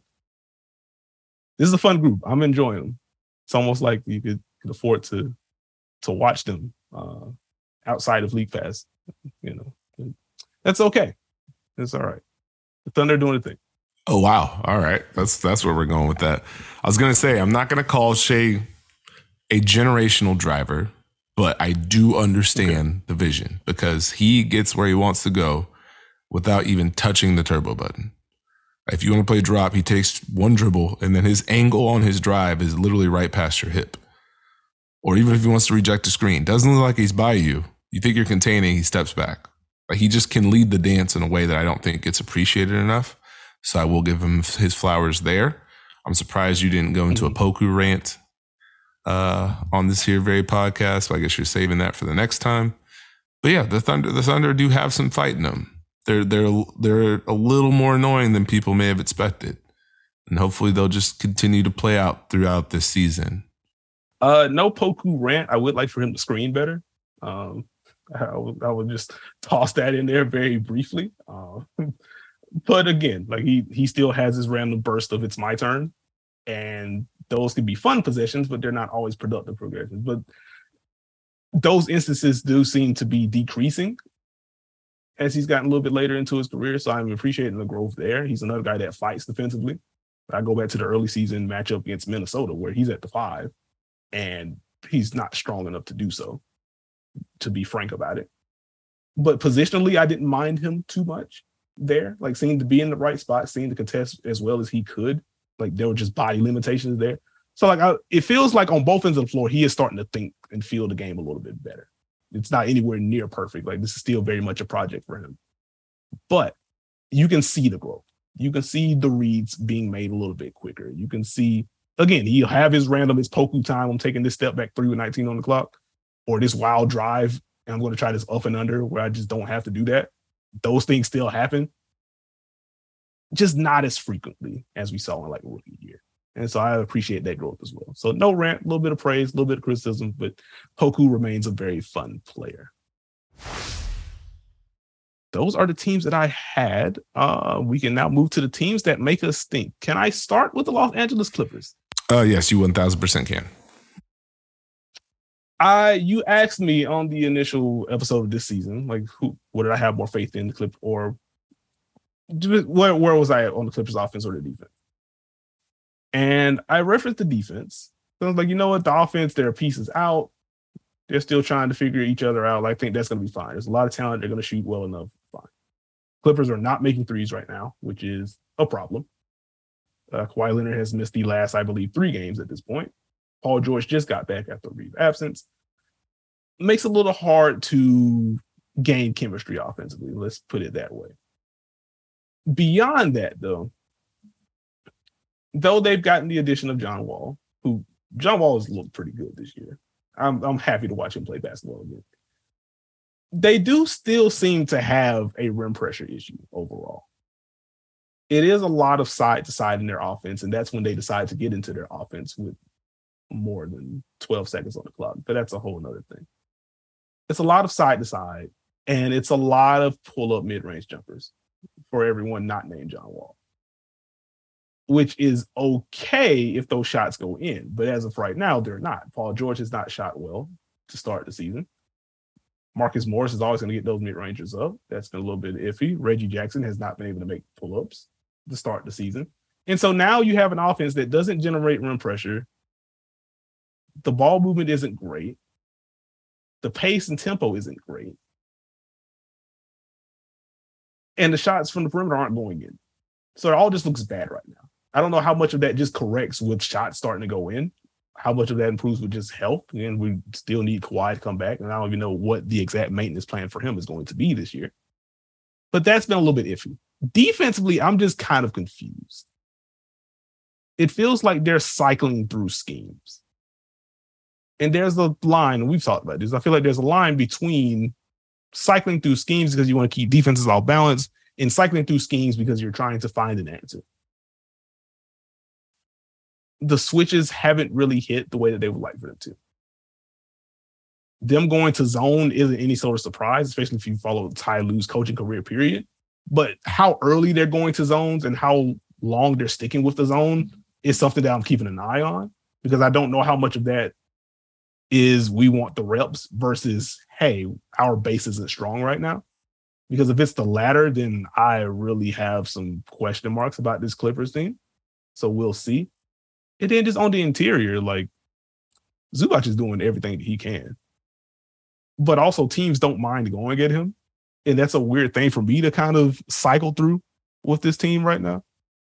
This is a fun group. I'm enjoying them. It's almost like you could, could afford to to watch them uh, outside of League Pass. You know, that's okay. It's all right. The Thunder doing the thing. Oh wow! All right, that's that's where we're going with that. I was gonna say I'm not gonna call Shai a generational driver, but I do understand okay. the vision because he gets where he wants to go without even touching the turbo button. If you want to play drop, he takes one dribble and then his angle on his drive is literally right past your hip. Or even if he wants to reject a screen, doesn't look like he's by you. You think you're containing, he steps back. Like he just can lead the dance in a way that I don't think gets appreciated enough. So I will give him his flowers there. I'm surprised you didn't go into a Poku rant uh, on this here very podcast. So I guess you're saving that for the next time. But yeah, the Thunder, the Thunder do have some fight in them. They're they're they're a little more annoying than people may have expected, and hopefully they'll just continue to play out throughout this season. Uh, no Poku rant. I would like for him to screen better. Um, I would, I would just toss that in there very briefly. Uh, but again, like he he still has his random burst of it's my turn, and those can be fun possessions, but they're not always productive progressions. But those instances do seem to be decreasing as he's gotten a little bit later into his career. So I'm appreciating the growth there. He's another guy that fights defensively. I go back to the early season matchup against Minnesota where he's at the five and he's not strong enough to do so, to be frank about it. But positionally, I didn't mind him too much there. Like seemed to be in the right spot, seemed to contest as well as he could. Like there were just body limitations there. So like I, it feels like on both ends of the floor, he is starting to think and feel the game a little bit better. It's not anywhere near perfect. Like this is still very much a project for him. But you can see the growth. You can see the reads being made a little bit quicker. You can see, again, he'll have his random, his Poku time. I'm taking this step back three with nineteen on the clock. Or this wild drive, and I'm going to try this up and under where I just don't have to do that. Those things still happen. Just not as frequently as we saw in like rookie year. And so I appreciate that growth as well. So no rant, a little bit of praise, a little bit of criticism, but Poku remains a very fun player. Those are the teams that I had. Uh, we can now move to the teams that make us stink. Can I start with the Los Angeles Clippers? Uh, yes, you one thousand percent can. I you asked me on the initial episode of this season, like, who, what did I have more faith in, the Clip or where, where was I on the Clippers offense or the defense? And I referenced the defense. So I was like, you know what? The offense, there are pieces out. They're still trying to figure each other out. I think that's going to be fine. There's a lot of talent. They're going to shoot well enough. Fine. Clippers are not making threes right now, which is a problem. Uh, Kawhi Leonard has missed the last, I believe, three games at this point. Paul George just got back after a brief absence. Makes it a little hard to gain chemistry offensively. Let's put it that way. Beyond that, though, though they've gotten the addition of John Wall, who John Wall has looked pretty good this year. I'm I'm happy to watch him play basketball again. They do still seem to have a rim pressure issue overall. It is a lot of side to side in their offense, and that's when they decide to get into their offense with more than twelve seconds on the clock. But that's a whole nother thing. It's a lot of side to side, and it's a lot of pull up mid range jumpers for everyone not named John Wall, which is okay if those shots go in. But as of right now, they're not. Paul George has not shot well to start the season. Marcus Morris is always going to get those mid-rangers up. That's been a little bit iffy. Reggie Jackson has not been able to make pull-ups to start the season. And so now you have an offense that doesn't generate rim pressure. The ball movement isn't great. The pace and tempo isn't great. And the shots from the perimeter aren't going in. So it all just looks bad right now. I don't know how much of that just corrects with shots starting to go in. How much of that improves with just health. And we still need Kawhi to come back. And I don't even know what the exact maintenance plan for him is going to be this year. But that's been a little bit iffy. Defensively, I'm just kind of confused. It feels like they're cycling through schemes. And there's a line, we've talked about this. I feel like there's a line between cycling through schemes because you want to keep defenses all balanced and cycling through schemes because you're trying to find an answer. The switches haven't really hit the way that they would like for them to. Them going to zone isn't any sort of surprise, especially if you follow Ty Lue's coaching career period. But how early they're going to zones and how long they're sticking with the zone is something that I'm keeping an eye on, because I don't know how much of that is we want the reps versus, hey, our base isn't strong right now. Because if it's the latter, then I really have some question marks about this Clippers team. So we'll see. And then just on the interior, like, Zubac is doing everything that he can. But also teams don't mind going at him. And that's a weird thing for me to kind of cycle through with this team right now.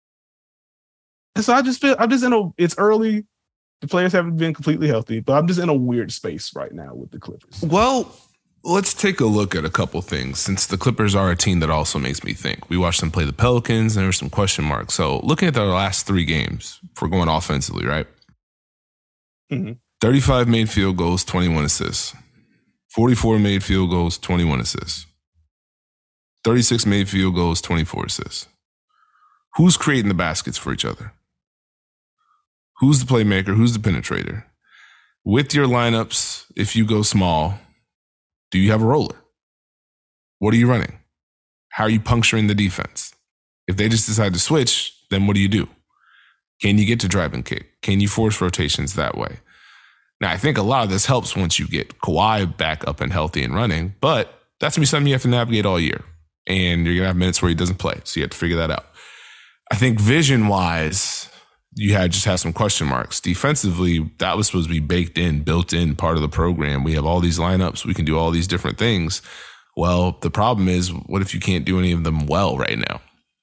And so I just feel, I'm just in a, it's early. The players haven't been completely healthy, but I'm just in a weird space right now with the Clippers. Well, let's take a look at a couple things, since the Clippers are a team that also makes me think. We watched them play the Pelicans, and there were some question marks. So looking at their last three games, if we're going offensively, right? Mm-hmm. thirty-five made field goals, twenty-one assists. forty-four made field goals, twenty-one assists. thirty-six made field goals, twenty-four assists. Who's creating the baskets for each other? Who's the playmaker? Who's the penetrator? With your lineups, if you go small, do you have a roller? What are you running? How are you puncturing the defense? If they just decide to switch, then what do you do? Can you get to drive and kick? Can you force rotations that way? Now, I think a lot of this helps once you get Kawhi back up and healthy and running, but that's going to be something you have to navigate all year. And you're going to have minutes where he doesn't play, so you have to figure that out. I think vision-wise, you had just have some question marks. Defensively, that was supposed to be baked in, built in part of the program. We have all these lineups. We can do all these different things. Well, the problem is, what if you can't do any of them well right now?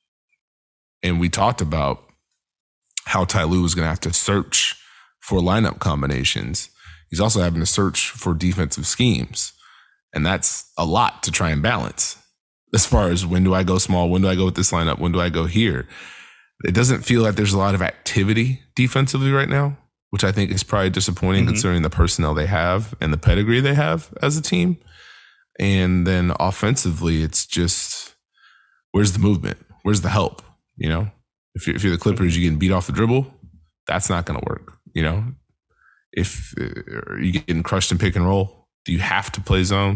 And we talked about how Ty Lue was going to have to search for lineup combinations. He's also having to search for defensive schemes. And that's a lot to try and balance. As far as when do I go small? When do I go with this lineup? When do I go here? It doesn't feel like there's a lot of activity defensively right now, which I think is probably disappointing mm-hmm. considering the personnel they have and the pedigree they have as a team. And then offensively, it's just, where's the movement? Where's the help? You know, if you're, if you're the Clippers, you're getting beat off the dribble. That's not going to work. You know, if uh, you're getting crushed in pick and roll, do you have to play zone?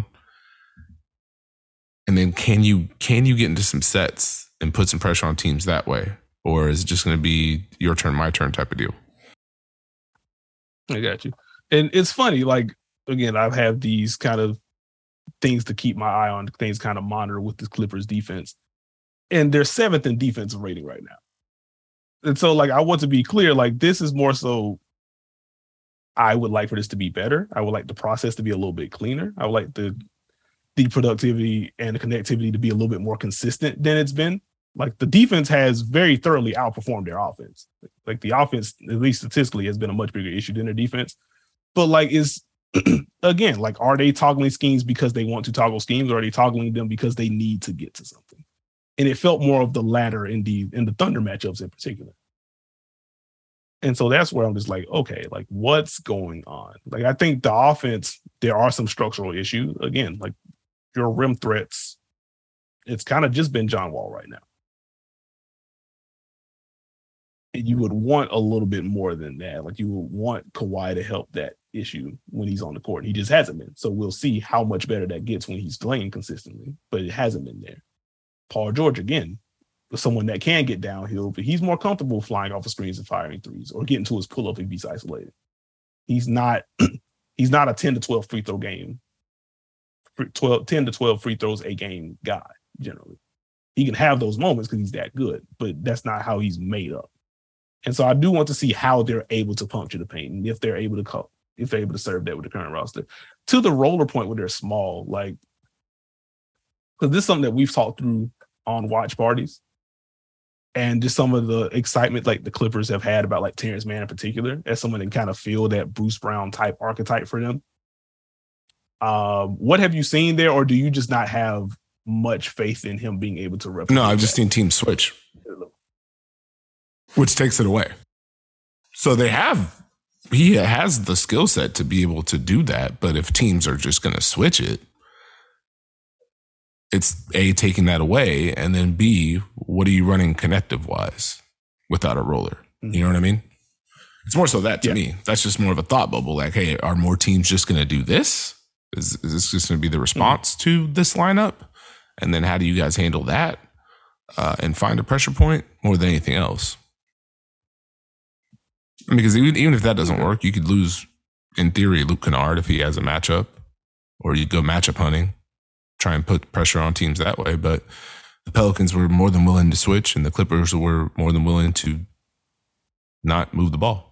And then can you can you get into some sets and put some pressure on teams that way? Or is it just going to be your turn, my turn type of deal? I got you. And it's funny, like, again, I have these kind of things to keep my eye on, things kind of monitor with the Clippers defense. And they're seventh in defensive rating right now. And so, like, I want to be clear, like, this is more so I would like for this to be better. I would like the process to be a little bit cleaner. I would like the the productivity and the connectivity to be a little bit more consistent than it's been. Like, the defense has very thoroughly outperformed their offense. Like, the offense, at least statistically, has been a much bigger issue than their defense. But, like, is again, like, are they toggling schemes because they want to toggle schemes, or are they toggling them because they need to get to something? And it felt more of the latter in the in the Thunder matchups in particular. And so that's where I'm just like, okay, like what's going on? Like, I think the offense, there are some structural issues. Again, like your rim threats, it's kind of just been John Wall right now. And you would want a little bit more than that. Like you would want Kawhi to help that issue when he's on the court. He just hasn't been. So we'll see how much better that gets when he's playing consistently, but it hasn't been there. Paul George, again, someone that can get downhill, but he's more comfortable flying off of screens and firing threes or getting to his pull-up if he's isolated. He's not he's not a ten to twelve free throw game, twelve, ten to twelve free throws a game guy, generally. He can have those moments because he's that good, but that's not how he's made up. And so I do want to see how they're able to puncture the paint and if they're able to co- if they're able to serve that with the current roster. To the roller point where they're small, like, because this is something that we've talked through on watch parties. And just some of the excitement like the Clippers have had about like Terrence Mann in particular, as someone that kind of feel that Bruce Brown type archetype for them. Um, what have you seen there, or do you just not have much faith in him being able to replicate? No, I've just seen teams switch, which takes it away. So they have, he has the skill set to be able to do that. But if teams are just going to switch it, it's A, taking that away, and then B, what are you running connective wise without a roller? You know what I mean? It's more so that to yeah. me. That's just more of a thought bubble. Like, hey, are more teams just going to do this? Is, is this just going to be the response mm-hmm. to this lineup? And then how do you guys handle that uh, and find a pressure point more than anything else? I mean, because even, even if that doesn't work, you could lose, in theory, Luke Kennard if he has a matchup, or you go matchup hunting. Try and put pressure on teams that way. But the Pelicans were more than willing to switch, and the Clippers were more than willing to not move the ball.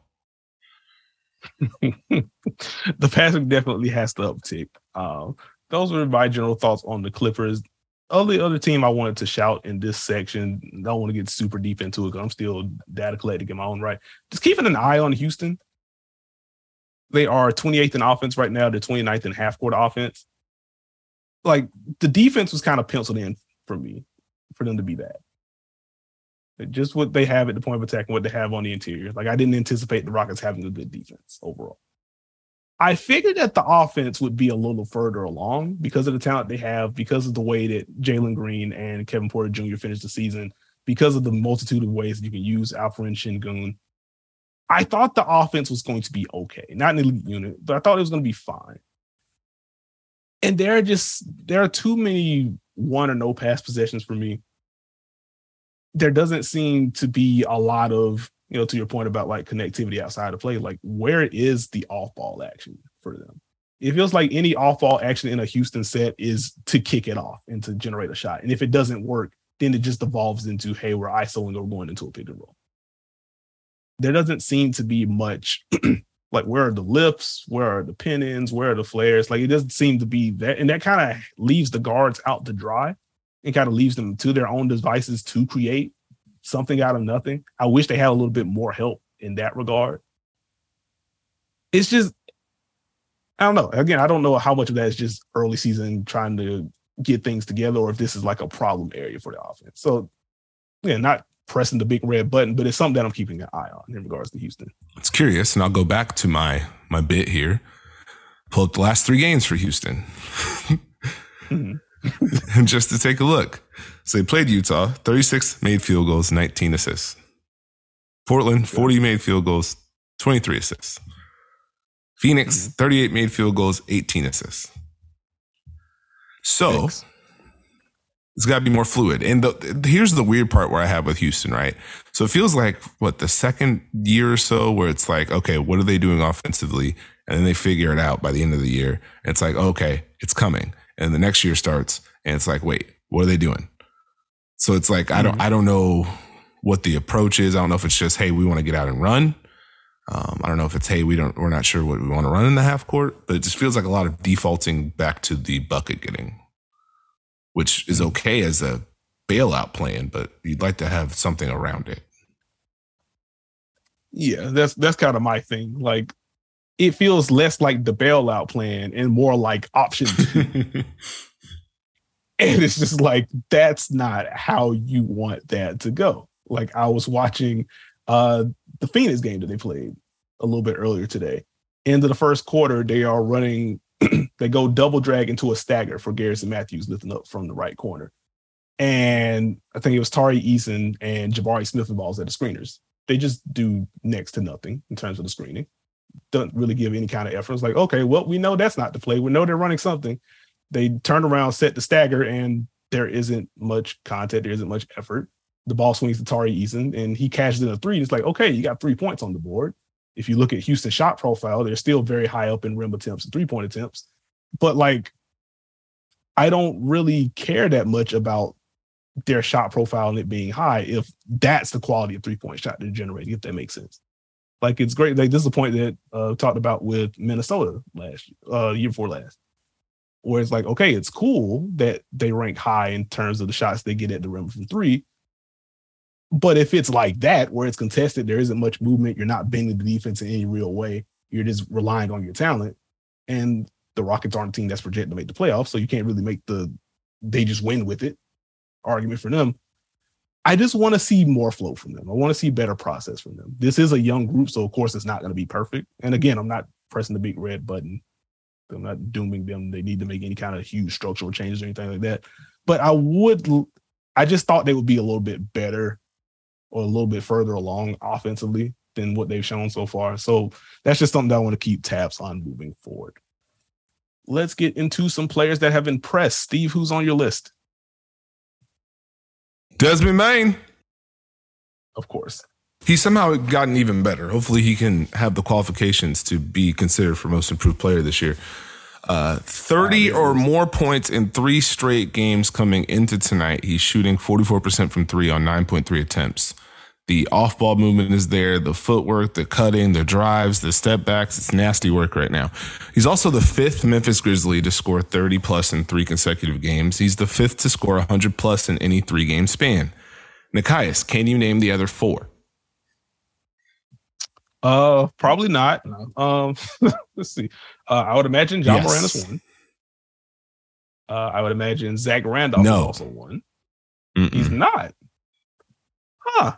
The passing definitely has to uptick. Um, those were my general thoughts on the Clippers. Only other team I wanted to shout in this section, I don't want to get super deep into it because I'm still data collecting in my own right. Just keeping an eye on Houston. They are twenty-eighth in offense right now. They're twenty-ninth in half-court offense. Like, the defense was kind of penciled in for me, for them to be bad. Just what they have at the point of attack and what they have on the interior. Like, I didn't anticipate the Rockets having a good defense overall. I figured that the offense would be a little further along because of the talent they have, because of the way that Jalen Green and Kevin Porter Junior finished the season, because of the multitude of ways that you can use Alperen Şengün. I thought the offense was going to be okay. Not an elite unit, but I thought it was going to be fine. And there are just, there are too many one or no pass possessions for me. There doesn't seem to be a lot of, you know, to your point about like connectivity outside of play, like where is the off ball action for them? It feels like any off ball action in a Houston set is to kick it off and to generate a shot. And if it doesn't work, then it just evolves into, hey, we're isoing or going into a pick and roll. There doesn't seem to be much like, where are the lifts? Where are the pin-ins? Where are the flares? Like, it doesn't seem to be that. And that kind of leaves the guards out to dry and kind of leaves them to their own devices to create something out of nothing. I wish they had a little bit more help in that regard. It's just, I don't know. Again, I don't know how much of that is just early season trying to get things together or if this is like a problem area for the offense. So, yeah, not pressing the big red button, but it's something that I'm keeping an eye on in regards to Houston. It's curious, and I'll go back to my my bit here. Pull up the last three games for Houston. mm-hmm. Just to take a look. So they played Utah, thirty-six made field goals, nineteen assists. Portland, forty made field goals, twenty-three assists. Phoenix, mm-hmm. thirty-eight made field goals, eighteen assists. So Thanks. It's got to be more fluid. And the, here's the weird part where I have with Houston, right? So it feels like, what, the second year or so where it's like, okay, what are they doing offensively? And then they figure it out by the end of the year. And it's like, okay, it's coming. And the next year starts and it's like, wait, what are they doing? So it's like, mm-hmm. I don't I don't know what the approach is. I don't know if it's just, hey, we want to get out and run. Um, I don't know if it's, hey, we don't, we're not sure what we want to run in the half court, but it just feels like a lot of defaulting back to the bucket getting, which is okay as a bailout plan, but you'd like to have something around it. Yeah, that's that's kind of my thing. Like, it feels less like the bailout plan and more like option two. And it's just like, that's not how you want that to go. Like, I was watching Uh, the Phoenix game that they played a little bit earlier today, into the first quarter, they are running, they go double drag into a stagger for Garrison Matthews lifting up from the right corner. And I think it was Tari Eason and Jabari Smith involved at the screeners. They just do next to nothing in terms of the screening. Don't really give any kind of effort. It's like, okay, well, we know that's not the play. We know they're running something. They turn around, set the stagger, and there isn't much contact. There isn't much effort. The ball swings to Tari Eason, and he cashes in a three. And it's like, okay, you got three points on the board. If you look at Houston's shot profile, they're still very high up in rim attempts and three-point attempts. But, like, I don't really care that much about their shot profile and it being high if that's the quality of three-point shot they're generating, if that makes sense. Like, it's great. Like, this is a point that uh talked about with Minnesota last uh year before last, where it's like, okay, it's cool that they rank high in terms of the shots they get at the rim from three. But if it's like that, where it's contested, there isn't much movement, you're not bending the defense in any real way, you're just relying on your talent. And the Rockets aren't a team that's projected to make the playoffs, so you can't really make the they just win with it argument for them. I just want to see more flow from them. I want to see better process from them. This is a young group, so of course it's not going to be perfect. And again, I'm not pressing the big red button. I'm not dooming them. They need to make any kind of huge structural changes or anything like that. But I would, I just thought they would be a little bit better or a little bit further along offensively than what they've shown so far. So that's just something that I want to keep tabs on moving forward. Let's get into some players that have impressed. Steve, who's on your list? Desmond Bane. Of course. He's somehow gotten even better. Hopefully he can have the qualifications to be considered for most improved player this year. Uh, thirty or more points in three straight games coming into tonight. He's shooting forty-four percent from three on nine point three attempts. The off-ball movement is there, the footwork, the cutting, the drives, the step backs. It's nasty work right now. He's also the fifth Memphis Grizzly to score thirty plus in three consecutive games. He's the fifth to score one hundred plus in any three-game span. Nekias, can you name the other four? Uh, probably not. Um, let's see. Uh, I would imagine John yes. Moran is one. Uh, I would imagine Zach Randolph no. is also one. Mm-mm. He's not. Huh.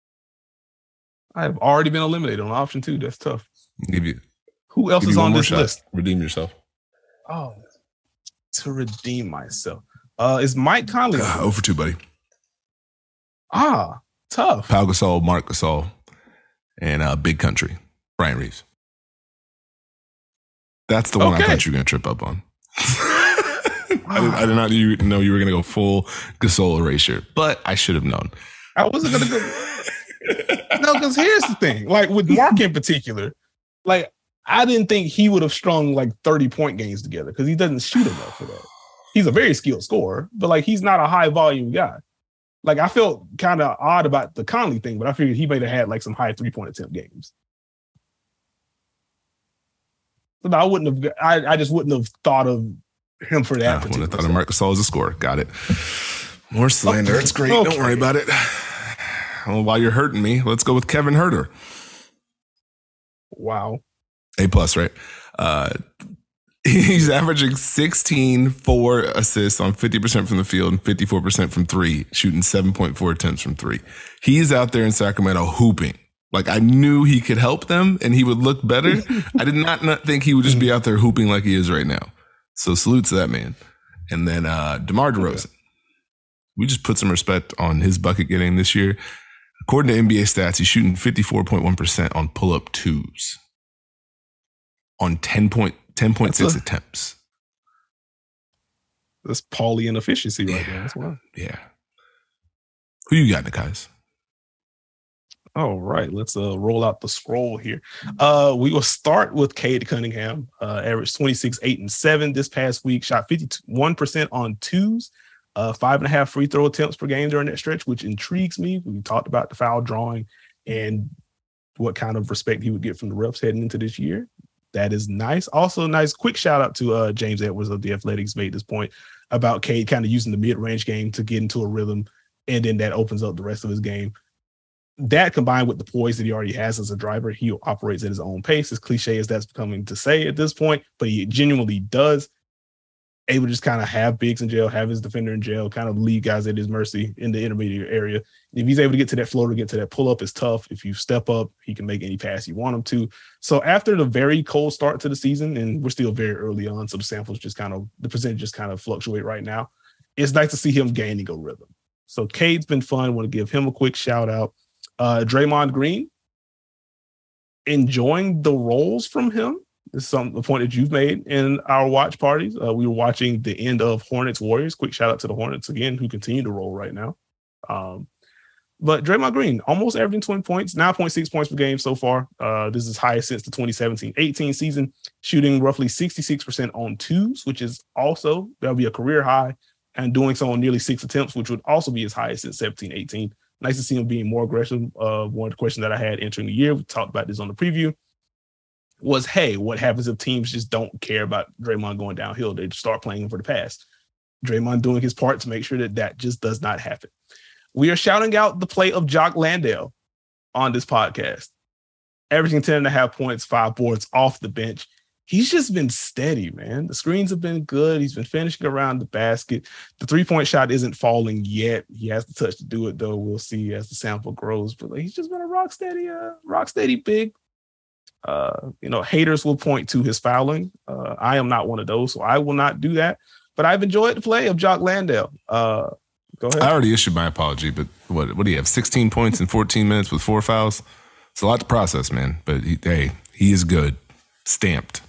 I've already been eliminated on option two. That's tough. Give you, Who else is on this shot. list? Redeem yourself. Oh, to redeem myself. Uh, is Mike Conley? Uh, over two, buddy. Ah, tough. Pau Gasol, Marc Gasol, and uh, Big Country, Brian Reeves. That's the one okay. I thought you were going to trip up on. I, did, I did not know you were going to go full Gasol erasure, but I should have known. I wasn't going to go. No, because here's the thing. Like with Mark in particular, like I didn't think he would have strung like thirty point games together because he doesn't shoot enough for that. He's a very skilled scorer, but like he's not a high volume guy. Like I felt kind of odd about the Conley thing, but I figured he might have had like some high three point attempt games. So no, I wouldn't have. I, I just wouldn't have thought of him for that. I wouldn't have thought of Marc Gasol as a scorer. Got it. More slander. It's great. Okay. Don't worry about it. Well, while you're hurting me, let's go with Kevin Huerter. Wow. A plus, right? Uh, he's averaging sixteen, four assists on fifty percent from the field and fifty-four percent from three, shooting seven point four attempts from three. He's out there in Sacramento hooping. Like I knew he could help them and he would look better. I did not, not think he would just be out there hooping like he is right now. So salute to that man. And then uh, DeMar DeRozan. Okay. We just put some respect on his bucket getting this year. According to N B A stats, he's shooting fifty-four point one percent on pull-up twos on ten point six a, attempts. That's Paulian efficiency right yeah, there. That's why. Yeah. Who you got, Nekias? All right, let's uh, roll out the scroll here. Uh, we will start with Cade Cunningham. Uh, averaged twenty-six, eight, and seven this past week. Shot fifty-one percent on twos. Uh, five and a half free throw attempts per game during that stretch, which intrigues me. We talked about the foul drawing and what kind of respect he would get from the refs heading into this year. That is nice. Also, nice quick shout out to uh, James Edwards of the Athletics made this point about Cade kind of using the mid-range game to get into a rhythm, and then that opens up the rest of his game. That combined with the poise that he already has as a driver, he operates at his own pace, as cliche as that's becoming to say at this point, but he genuinely does. able to just kind of have bigs in jail, have his defender in jail, kind of leave guys at his mercy in the intermediate area. If he's able to get to that floater, get to that pull up, it's tough. If you step up, he can make any pass you want him to. So after the very cold start to the season, and we're still very early on, so the samples just kind of, the percentages kind of fluctuate right now. It's nice to see him gaining a rhythm. So Cade's been fun. Want to give him a quick shout out. Uh, Draymond Green, enjoying the roles from him. This is some the point that you've made in our watch parties. Uh, we were watching the end of Hornets Warriors. Quick shout out to the Hornets again, who continue to roll right now. Um, but Draymond Green, almost averaging twenty points, nine point six points per game so far. Uh, this is highest since the twenty seventeen eighteen season, shooting roughly sixty-six percent on twos, which is also, that'll be a career high, and doing so on nearly six attempts, which would also be his highest since seventeen eighteen. Nice to see him being more aggressive. Uh, one of the questions that I had entering the year, we talked about this on the preview, was, hey, what happens if teams just don't care about Draymond going downhill? They start playing him for the pass. Draymond doing his part to make sure that that just does not happen. We are shouting out the play of Jock Landale on this podcast. Averaging ten and a half points, five boards off the bench. He's just been steady, man. The screens have been good. He's been finishing around the basket. The three-point shot isn't falling yet. He has the touch to do it, though. We'll see as the sample grows. But he's just been a rock steady, uh, rock steady big. Uh, you know, haters will point to his fouling. Uh, I am not one of those, so I will not do that. But I've enjoyed the play of Jock Landale. Uh, go ahead. I already issued my apology, but what what do you have? sixteen points in fourteen minutes with four fouls? It's a lot to process, man. But he, hey, he is good. Stamped.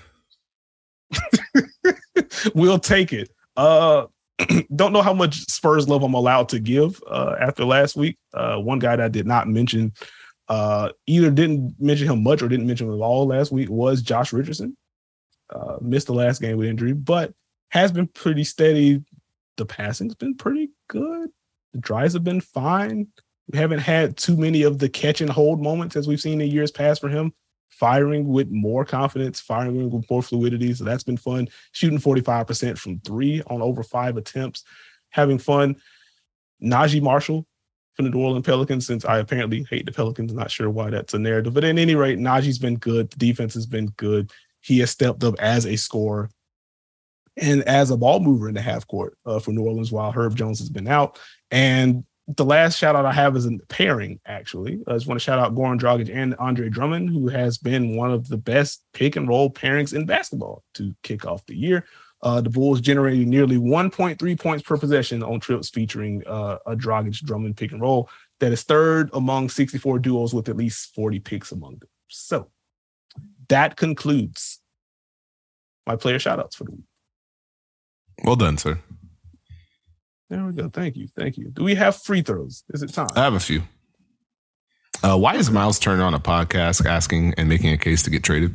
We'll take it. Uh, don't know how much Spurs love I'm allowed to give uh, after last week. Uh, one guy that I did not mention, uh, either didn't mention him much or didn't mention him at all last week, was Josh Richardson. Uh, missed the last game with injury, but has been pretty steady. The passing's been pretty good. The drives have been fine. We haven't had too many of the catch and hold moments as we've seen in years past for him. Firing with more confidence, firing with more fluidity. So that's been fun. Shooting forty-five percent from three on over five attempts. Having fun. Najee Marshall from the New Orleans Pelicans, since I apparently hate the Pelicans. Not sure why that's a narrative. But at any rate, Najee's been good. The defense has been good. He has stepped up as a scorer and as a ball mover in the half court uh, for New Orleans while Herb Jones has been out. And the last shout out I have is a pairing, actually. I just want to shout out Goran Dragic and Andre Drummond, who has been one of the best pick and roll pairings in basketball to kick off the year. Uh, the Bulls generating nearly one point three points per possession on trips featuring uh, a Dragic Drummond pick and roll. That is third among sixty-four duos with at least forty picks among them. So that concludes my player shout outs for the week. Well done, sir. There we go. Thank you. Thank you. Do we have free throws? Is it time? I have a few. Uh, why is Miles Turner on a podcast asking and making a case to get traded?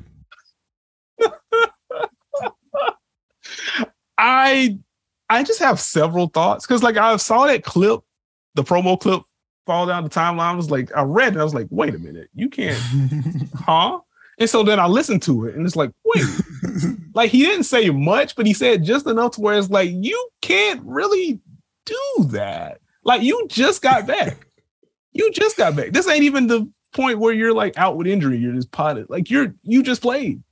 I I just have several thoughts because, like, I saw that clip, the promo clip, fall down the timeline. I was like, I read it. I was like, wait a minute, you can't, huh? And so then I listened to it, and it's like, wait, like he didn't say much, but he said just enough to where it's like, you can't really do that. Like, you just got back. You just got back. This ain't even the point where you're like out with injury. You're just potted. Like you're you just played.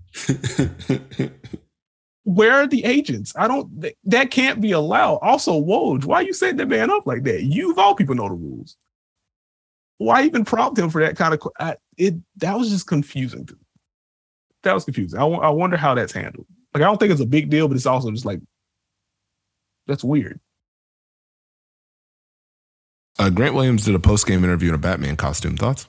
Where are the agents? I don't. Th- that can't be allowed. Also, Woj, why you setting that man up like that? You of all people know the rules. Why even prompt him for that kind of? I, it that was just confusing to me. That was confusing. I, w- I wonder how that's handled. Like, I don't think it's a big deal, but it's also just like that's weird. Uh, Grant Williams did a post-game interview in a Batman costume. Thoughts?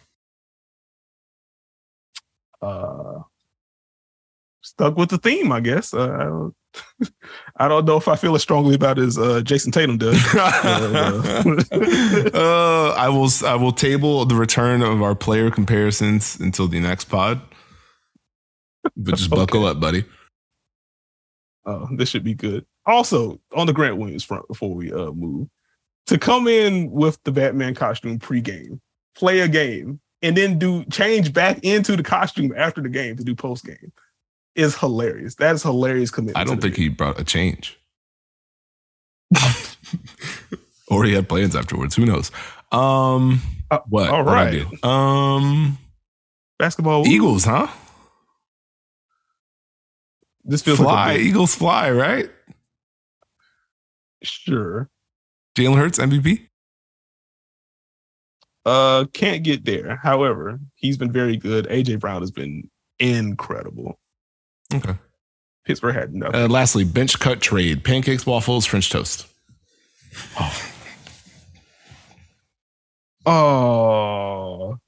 Uh, stuck with the theme, I guess. Uh, I, don't, I don't know if I feel as strongly about it as uh, Jason Tatum does. uh, uh, I will. I will table the return of our player comparisons until the next pod. But just buckle okay. up, buddy. Uh, this should be good. Also, on the Grant Williams front, before we uh, move. To come in with the Batman costume pregame, play a game, and then do change back into the costume after the game to do postgame is hilarious. That is hilarious commitment. I don't think game. He brought a change. Or he had plans afterwards. Who knows? Um, uh, what? All right. What um, Basketball. Eagles, huh? This feels fly, like a Eagles fly, right? Sure. Jalen Hurts M V P. Uh, can't get there. However, he's been very good. A J Brown has been incredible. Okay. Pittsburgh had nothing. Uh, lastly, bench cut trade: pancakes, waffles, French toast. Oh. Oh.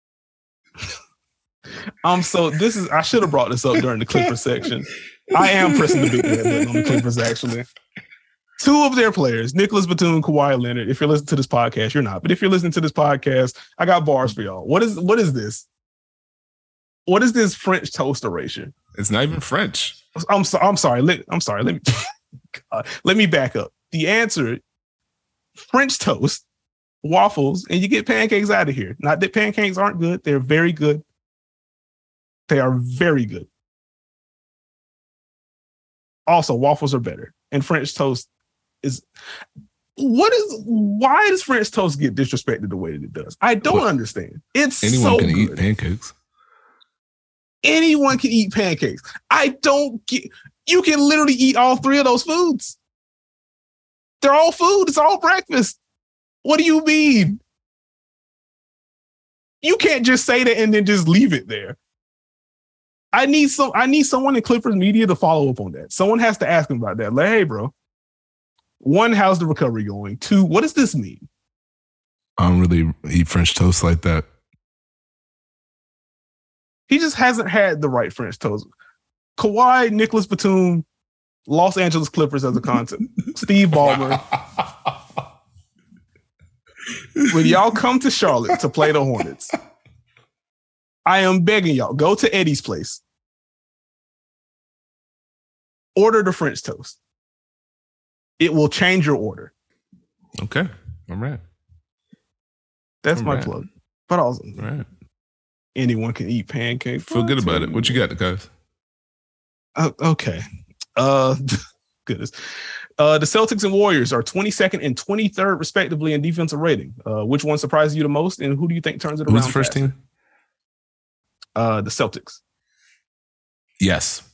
I'm so this is I should have brought this up during the Clippers section. I am pressing the big red button on the Clippers, actually. Two of their players, Nicholas Batum, Kawhi Leonard. If you're listening to this podcast, you're not. But if you're listening to this podcast, I got bars for y'all. What is what is this? What is this French toast oration? It's not even French. I'm so, I'm sorry. Let, I'm sorry. Let me God, let me back up. The answer: French toast, waffles, and you get pancakes out of here. Not that pancakes aren't good; they're very good. They are very good. Also, waffles are better, and French toast is. What is? Why does French toast get disrespected the way that it does? I don't what? understand. It's anyone so can good. eat pancakes. Anyone can eat pancakes. I don't get. You can literally eat all three of those foods. They're all food. It's all breakfast. What do you mean? You can't just say that and then just leave it there. I need some. I need someone in Clippers media to follow up on that. Someone has to ask him about that. Like, hey, bro. One, how's the recovery going? Two, what does this mean? I don't really eat French toast like that. He just hasn't had the right French toast. Kawhi, Nicholas Batum, Los Angeles Clippers as a concept. Steve Ballmer. When y'all come to Charlotte to play the Hornets, I am begging y'all, go to Eddie's place. Order the French toast. It will change your order. Okay. All right. That's All my right. plug. But also, All right. Anyone can eat pancakes. Feel good about it. What you got, guys? Uh, okay. Uh, goodness. Uh, the Celtics and Warriors are twenty-second and twenty-third, respectively, in defensive rating. Uh, which one surprises you the most, and who do you think turns it around? Who's the first faster? team? Uh, the Celtics. Yes.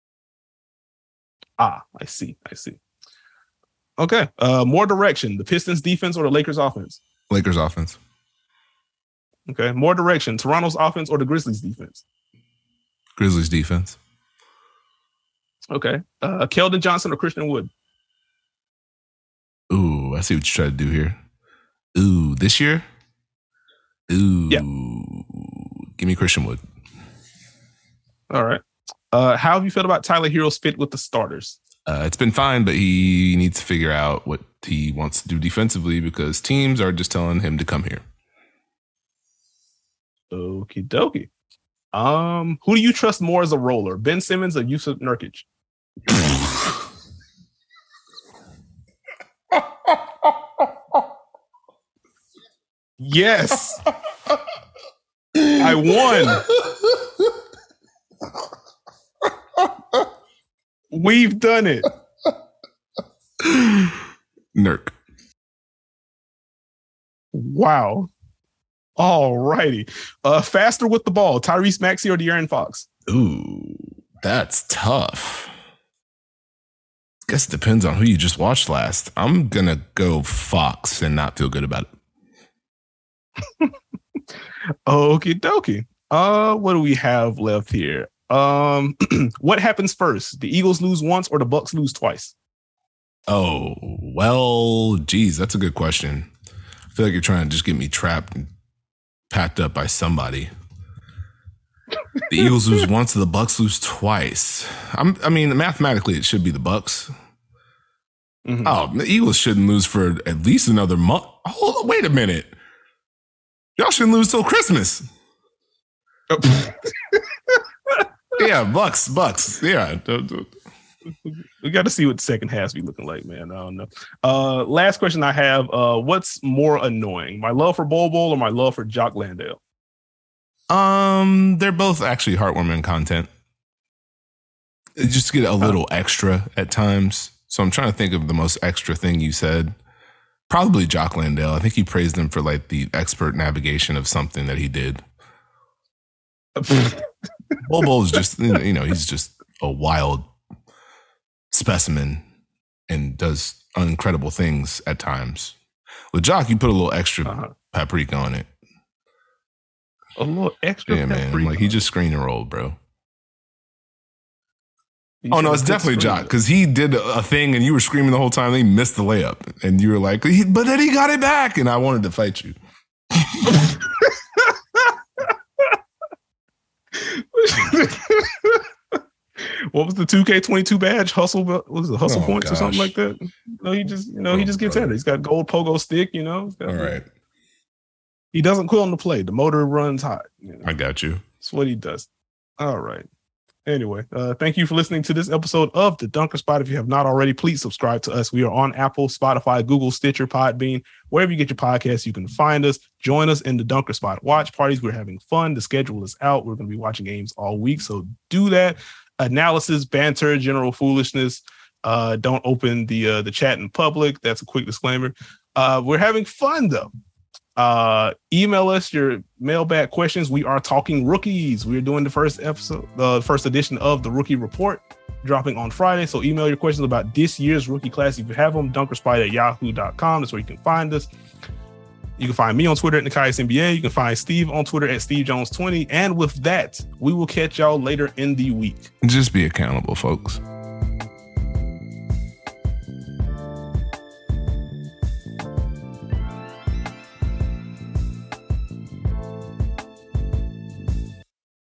Ah, I see. I see. Okay. Uh, more direction: the Pistons defense or the Lakers offense? Lakers offense. Okay. More direction: Toronto's offense or the Grizzlies defense? Grizzlies defense. Okay. Uh, Keldon Johnson or Christian Wood? Ooh, I see what you try to do here. Ooh, this year? Ooh. Yeah. Give me Christian Wood. All right. Uh, how have you felt about Tyler Hero's fit with the starters? Uh, it's been fine, but he needs to figure out what he wants to do defensively because teams are just telling him to come here. Okie dokie. Um, who do you trust more as a roller, Ben Simmons or Yusuf Nurkic? Yes, I won. We've done it. Nurk. Wow. All righty. Uh, faster with the ball, Tyrese Maxey or De'Aaron Fox? Ooh, that's tough. Guess it depends on who you just watched last. I'm going to go Fox and not feel good about it. Okie dokie. Uh, what do we have left here? Um, what happens first? The Eagles lose once or the Bucks lose twice? Oh, well, geez, that's a good question. I feel like you're trying to just get me trapped and packed up by somebody. The Eagles lose once, the Bucks lose twice. I'm, I mean, mathematically, it should be the Bucks. Mm-hmm. Oh, the Eagles shouldn't lose for at least another month. Hold on, wait a minute. Y'all shouldn't lose till Christmas. Yeah, Bucks, Bucks. Yeah. We got to see what the second half be looking like, man. I don't know. Uh, last question I have. Uh, what's more annoying? My love for Bol Bol or my love for Jock Landale? Um, they're both actually heartwarming content. They just get a little extra at times. So I'm trying to think of the most extra thing you said. Probably Jock Landale. I think you praised him for like the expert navigation of something that he did. Bol Bol is just, you know, he's just a wild specimen and does incredible things at times. With Jock, you put a little extra uh-huh. paprika on it. A little extra yeah, paprika. man. Like he just screen and rolled, bro. You oh, no, it's definitely Jock because he did a thing and you were screaming the whole time. And he missed the layup. And you were like, but then he got it back. And I wanted to fight you. What was the two K twenty-two badge? Hustle, what was it, hustle oh, points gosh. or something like that? You know, he just, you know, oh, he just gets at it. He's got gold pogo stick, you know. Got, all right. He doesn't quit on the play. The motor runs hot. You know? I got you. That's what he does. All right. Anyway, uh, thank you for listening to this episode of The Dunker Spot. If you have not already, please subscribe to us. We are on Apple, Spotify, Google, Stitcher, Podbean. Wherever you get your podcasts, you can find us. Join us in the Dunker Spot watch parties. We're having fun. The schedule is out. We're going to be watching games all week, so do that. Analysis, banter, general foolishness. Uh, don't open the uh, the chat in public. That's a quick disclaimer. Uh, we're having fun, though. Uh, email us your mailbag questions. We are talking rookies. We're doing the first episode, the uh, first edition of the Rookie Report, dropping on Friday. So email your questions about this year's rookie class. If you have them, dunkerspot at yahoo dot com. That's where you can find us. You can find me on Twitter at Nikias N B A. You can find Steve on Twitter at Steve Jones twenty. And with that, we will catch y'all later in the week. Just be accountable, folks.